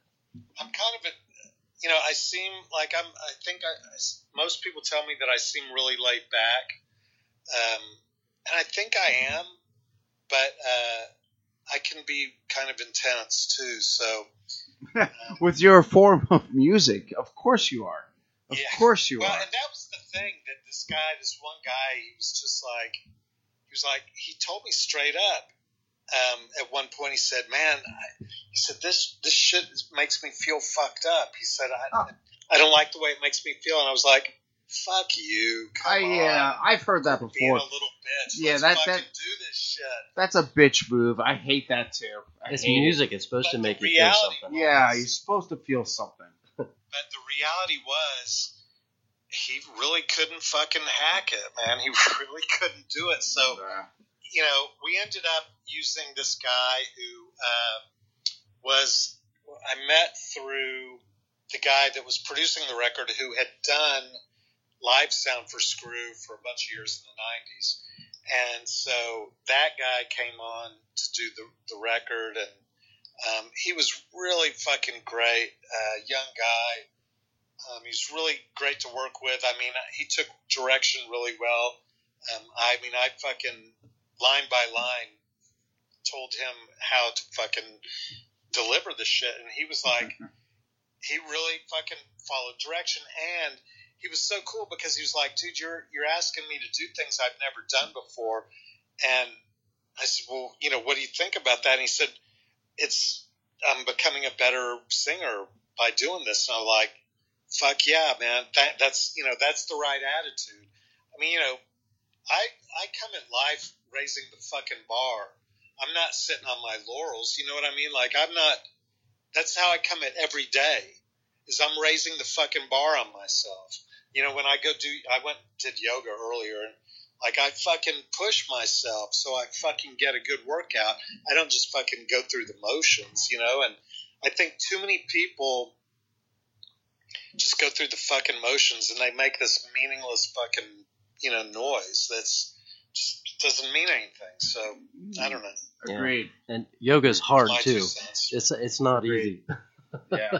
I'm kind of a You know, I seem like I'm. I think I, I, most people tell me that I seem really laid back, um, and I think I am. But uh, I can be kind of intense too. So, um, With your form of music, of course you are. Of yeah. course you well, are. and that was the thing that this guy, this one guy, he was just like, he was like, he told me straight up. Um, at one point, he said, "Man," I, he said, "this this shit makes me feel fucked up." He said, "I Oh. I don't like the way it makes me feel," and I was like, "Fuck you, come I, on, yeah, I've heard that being before. a little bitch. Yeah, Let's that- fucking that- do this shit." That's a bitch move. I hate that too. I It's hate it. music. It's supposed But to make the you feel reality something. Yeah, you're supposed to feel something. But the reality was, he really couldn't fucking hack it, man. He really couldn't do it. So. Uh, You know, we ended up using this guy who uh, was, I met through the guy that was producing the record who had done live sound for Screw for a bunch of years in the nineties. And so that guy came on to do the, the record, and um, he was really fucking great, uh, young guy. Um, he was really great to work with. I mean, he took direction really well. Um, I mean, I fucking... line by line told him how to fucking deliver the shit, and he was like, he really fucking followed direction, and he was so cool because he was like, dude, you're you're asking me to do things I've never done before. And I said, well, you know, what do you think about that? And he said, it's I'm becoming a better singer by doing this. And I'm like, fuck yeah, man, that, that's you know that's the right attitude. I mean, you know, I I come at life raising the fucking bar. I'm not sitting on my laurels. You know what I mean? Like, I'm not, that's how I come at every day, is I'm raising the fucking bar on myself. You know, when I go do, I went, did yoga earlier, and like, I fucking push myself so I fucking get a good workout. I don't just fucking go through the motions, you know? And I think too many people just go through the fucking motions, and they make this meaningless fucking, you know, noise that's, just doesn't mean anything. So I don't know. Agreed. Yeah. And yoga's hard My too. two cents. It's it's not Agreed. easy. Yeah.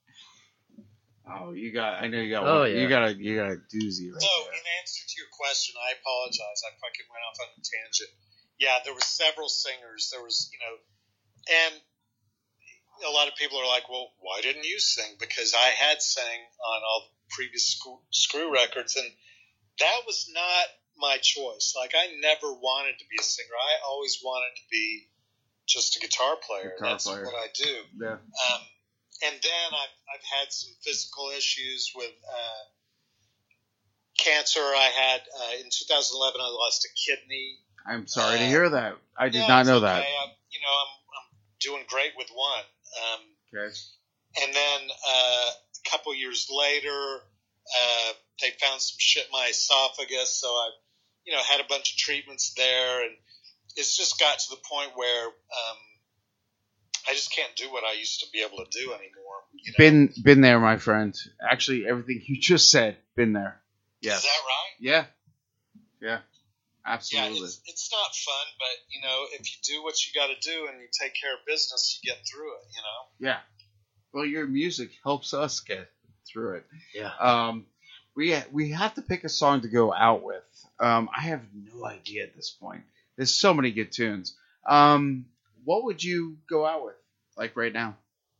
Oh, you got. I know you got. Oh, one. yeah. You got a. You got a doozy right So there. in answer to your question, I apologize. I fucking went off on a tangent. Yeah, there were several singers. There was, you know, and a lot of people are like, well, why didn't you sing? Because I had sang on all the previous Screw, screw records, and that was not my choice. Like, I never wanted to be a singer. I always wanted to be just a guitar player. Guitar That's player. what I do. Yeah. Um, and then I've, I've had some physical issues with uh, cancer. I had uh, in two thousand eleven, I lost a kidney. I'm sorry uh, to hear that. I did yeah, not it's know okay. that. I'm, you know, I'm, I'm doing great with one. Um, Okay. and then uh, a couple years later, uh, they found some shit in my esophagus, so I, you know, had a bunch of treatments there, and it's just got to the point where um, I just can't do what I used to be able to do anymore. You know? Been been there, my friend. Actually, everything you just said, been there. Yeah. Is that right? Yeah. Yeah. Absolutely. Yeah, it's, it's not fun, but, you know, if you do what you got to do and you take care of business, you get through it, you know? Yeah. Well, your music helps us get through it. Yeah. Um, we we have to pick a song to go out with. Um, I have no idea at this point. There's so many good tunes. Um, what would you go out with, like right now?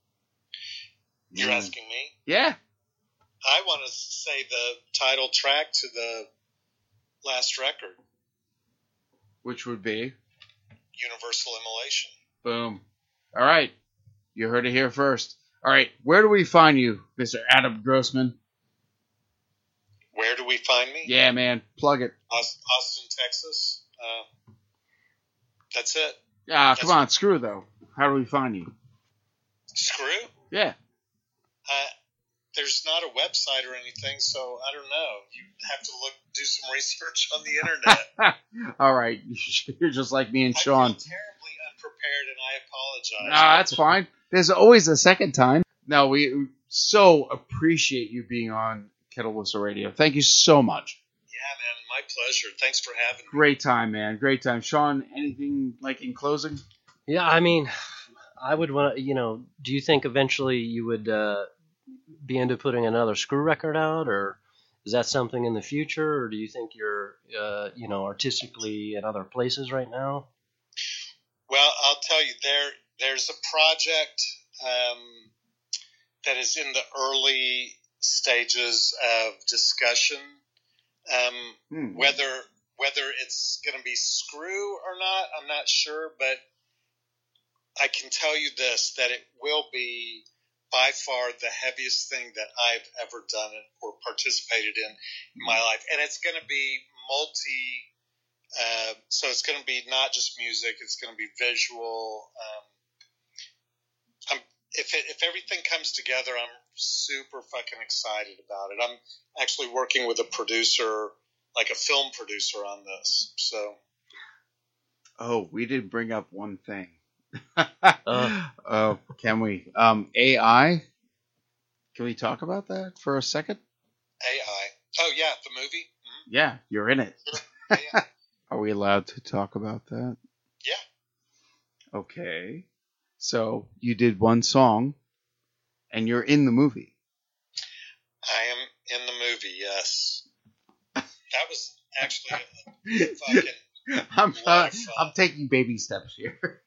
You're Mm. asking me? Yeah. I want to say the title track to the last record, Which would be? Universal Immolation. Boom. All right. You heard it here first. All right. Where do we find you, Mister Adam Grossman? Where do we find me? Yeah, man. Plug it. Aus- Austin, Texas. Uh, that's it. Ah, come on. Screw, though. How do we find you? Screw? Yeah. Uh, there's not a website or anything, so I don't know. You have to look, do some research on the internet. All right. You're just like me and Sean. I feel terribly unprepared, and I apologize. Nah, that's fine. There's always a second time. No, we so appreciate you being on Kettle Whistle Radio. Thank you so much. Yeah, man, my pleasure. Thanks for having me. Great time, man. Great time. Sean, anything like in closing? Yeah, I mean, I would want to, you know, do you think eventually you would uh, be into putting another Screw record out, or is that something in the future, or do you think you're, uh, you know, artistically in other places right now? Well, I'll tell you, there there's a project um, that is in the early stages of discussion. Um, Hmm. Whether whether it's going to be Screw or not, I'm not sure, but I can tell you this, that it will be by far the heaviest thing that I've ever done or participated in in my life. And it's going to be multi, uh, so it's going to be not just music, it's going to be visual. Um, I'm, if, it, if everything comes together, I'm super fucking excited about it. I'm actually working with a producer, like a film producer on this. So, Oh, we did bring up one thing. Uh. Oh, can we? Um, A I? Can we talk about that for a second? A I. Oh, yeah, the movie? Mm-hmm. Yeah, you're in it. Yeah. Are we allowed to talk about that? Yeah. Okay. So you did one song, and you're in the movie. I am in the movie, yes. That was actually a fucking I'm lot uh, of fun. I'm taking baby steps here.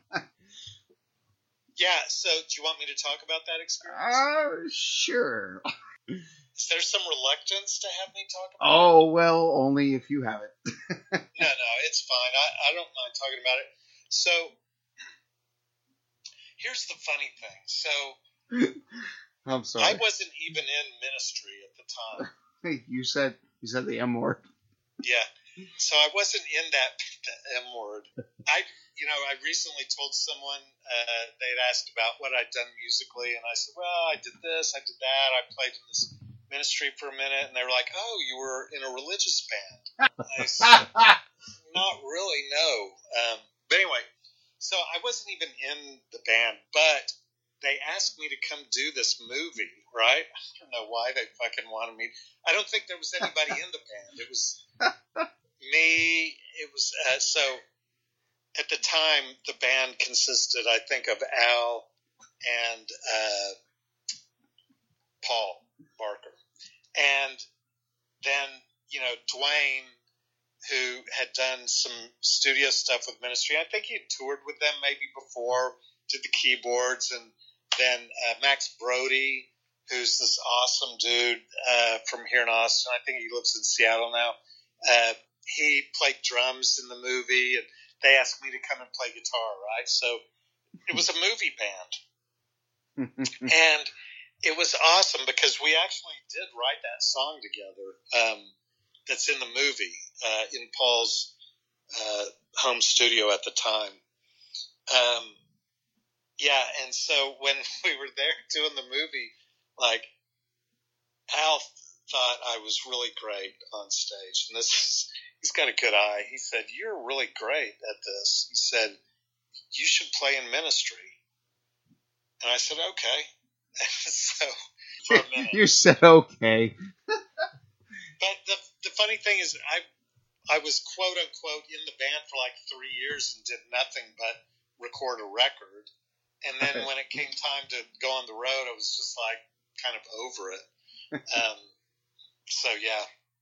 Yeah, so do you want me to talk about that experience? Uh, sure. Is there some reluctance to have me talk about Oh, well, only if you have it. it? No, no, it's fine. I, I don't mind talking about it. So, here's the funny thing. So, I'm sorry. I wasn't even in ministry at the time. Hey, you said you said the M word. Yeah. So I wasn't in that the M word. I, you know, I recently told someone, uh, they'd asked about what I'd done musically, and I said, well, I did this, I did that, I played in this ministry for a minute, and they were like, oh, you were in a religious band. I said, not really, no. Um, but anyway, so I wasn't even in the band, but they asked me to come do this movie, right? I don't know why they fucking wanted me. I don't think there was anybody in the band. It was me. It was uh, so at the time the band consisted, I think, of Al and uh, Paul Barker, and then you know Dwayne, who had done some studio stuff with Ministry. I think he had toured with them maybe before, did the keyboards, and then uh, Max Brody, who's this awesome dude uh, from here in Austin. I think he lives in Seattle now. Uh, he played drums in the movie, and they asked me to come and play guitar, right? So it was a movie band. And it was awesome because we actually did write that song together. Um, that's in the movie uh, in Paul's uh, home studio at the time. Um, yeah, and so when we were there doing the movie, like Al thought I was really great on stage, and this is, he's got a good eye. He said, "You're really great at this." He said, "You should play in Ministry." And I said, "Okay." So for a minute, you said okay. but the the funny thing is, I I was quote unquote in the band for like three years and did nothing but record a record. And then when it came time to go on the road, I was just like kind of over it. Um, so yeah,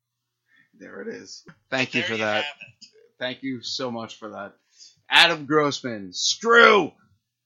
there it is. Thank you there for you that. have it. Thank you so much for that, Adam Grossman. Screw,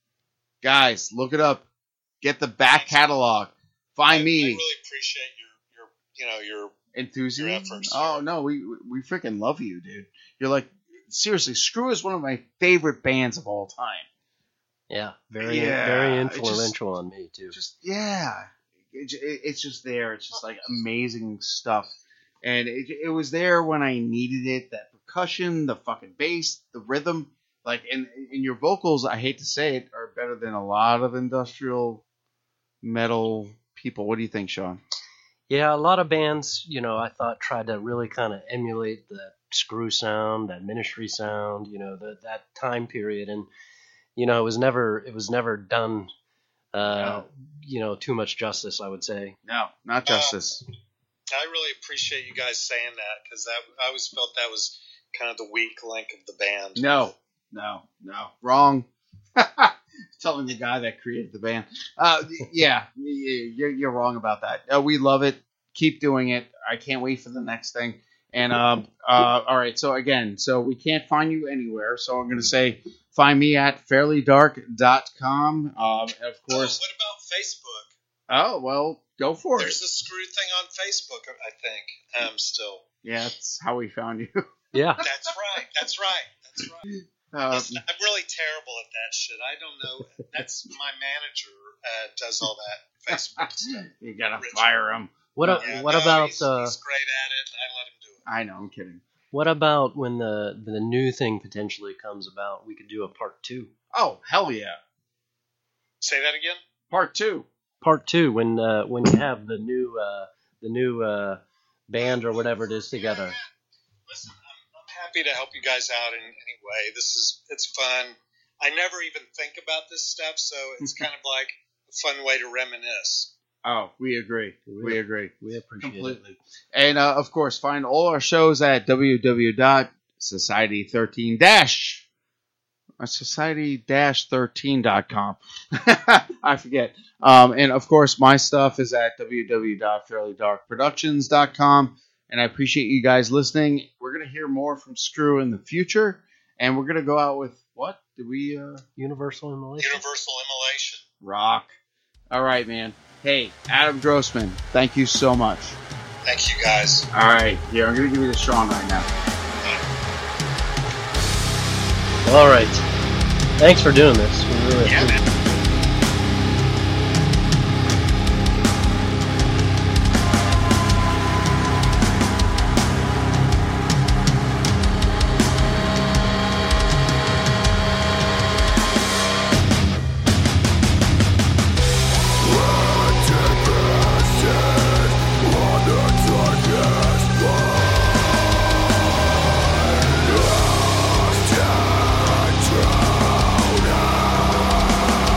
guys, look it up. Get the back catalog. Find I, me. I really appreciate your your you know your enthusiasm. Your efforts, oh no, we we freaking love you, dude. You're like, seriously, Screw is one of my favorite bands of all time. Yeah, very Yeah, very it just- influential on me too. Just yeah, it, it, it's just there. It's just like amazing stuff, and it, it was there when I needed it. That percussion, the fucking bass, the rhythm, like, and and your vocals, I hate to say it, are better than a lot of industrial metal people. What do you think, Sean? Yeah, a lot of bands, you know, I thought tried to really kind of emulate that Screw sound, that Ministry sound, you know, the, that time period, and you know, it was never it was never done, uh, No. you know, too much justice, I would say. No, not justice. Uh, I really appreciate you guys saying that because that I always felt that was kind of the weak link of the band. No, no, no, wrong. Telling the guy that created the band. Uh, yeah, you're, you're wrong about that. Uh, we love it. Keep doing it. I can't wait for the next thing. And um, uh, all right, so again, so we can't find you anywhere. So I'm going to say find me at fairly dark dot com. Um, of Oh, course. what about Facebook? Oh, well, go for There's it. a Screw thing on Facebook, I think. Um, still. Yeah, that's how we found you. Yeah. That's right. That's right. That's right. Uh, Listen, I'm really terrible at that shit. I don't know. That's my manager uh, does all that Facebook stuff. you got to fire him. What a, Yeah, what no, about he's, uh, he's great at it, and I let him do it. I know, I'm kidding. what about when the the new thing potentially comes about? We could do a part two. Oh, hell yeah. Say that again? Part two. Part two when uh, when you have the new uh, the new uh, band or whatever it is together. Listen, I'm, I'm happy to help you guys out in any way. This is it's fun. I never even think about this stuff, so it's kind of like a fun way to reminisce. Oh, we agree. We agree. We appreciate Completely. It. And, uh, of course, find all our shows at w w w dot society thirteen dash society dash thirteen dot com. I forget. Um, and, of course, my stuff is at w w w dot fairly dark productions dot com. And I appreciate you guys listening. We're going to hear more from Screw in the future. And we're going to go out with what? Did we? Uh... Universal Immolation. Universal Immolation. Rock. All right, man. Hey, Adam Grossman, thank you so much. Thank you, guys. All right. Here, I'm going to give you the Sean right now. All right. Thanks for doing this. We really Yeah, man. Down.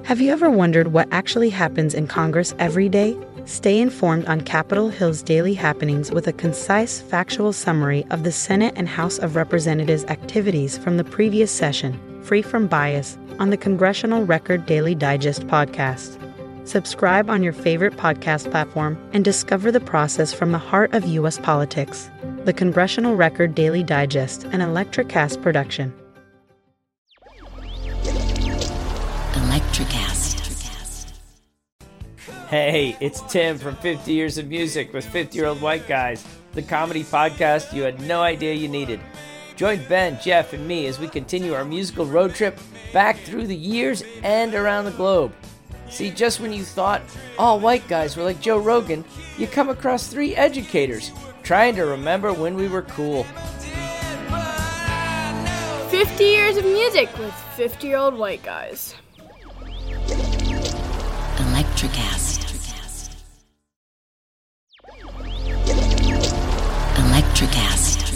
Have you ever wondered what actually happens in Congress every day? Stay informed on Capitol Hill's daily happenings with a concise, factual summary of the Senate and House of Representatives activities from the previous session, free from bias, on the Congressional Record Daily Digest podcast. Subscribe on your favorite podcast platform and discover the process from the heart of U S politics. The Congressional Record Daily Digest, an Electricast production. Electricast. Hey, it's Tim from fifty Years of Music with fifty-Year-Old White Guys, the comedy podcast you had no idea you needed. Join Ben, Jeff, and me as we continue our musical road trip back through the years and around the globe. See, just when you thought all white guys were like Joe Rogan, you come across three educators trying to remember when we were cool. fifty Years of Music with fifty-Year-Old White Guys. Electricast. Electricast.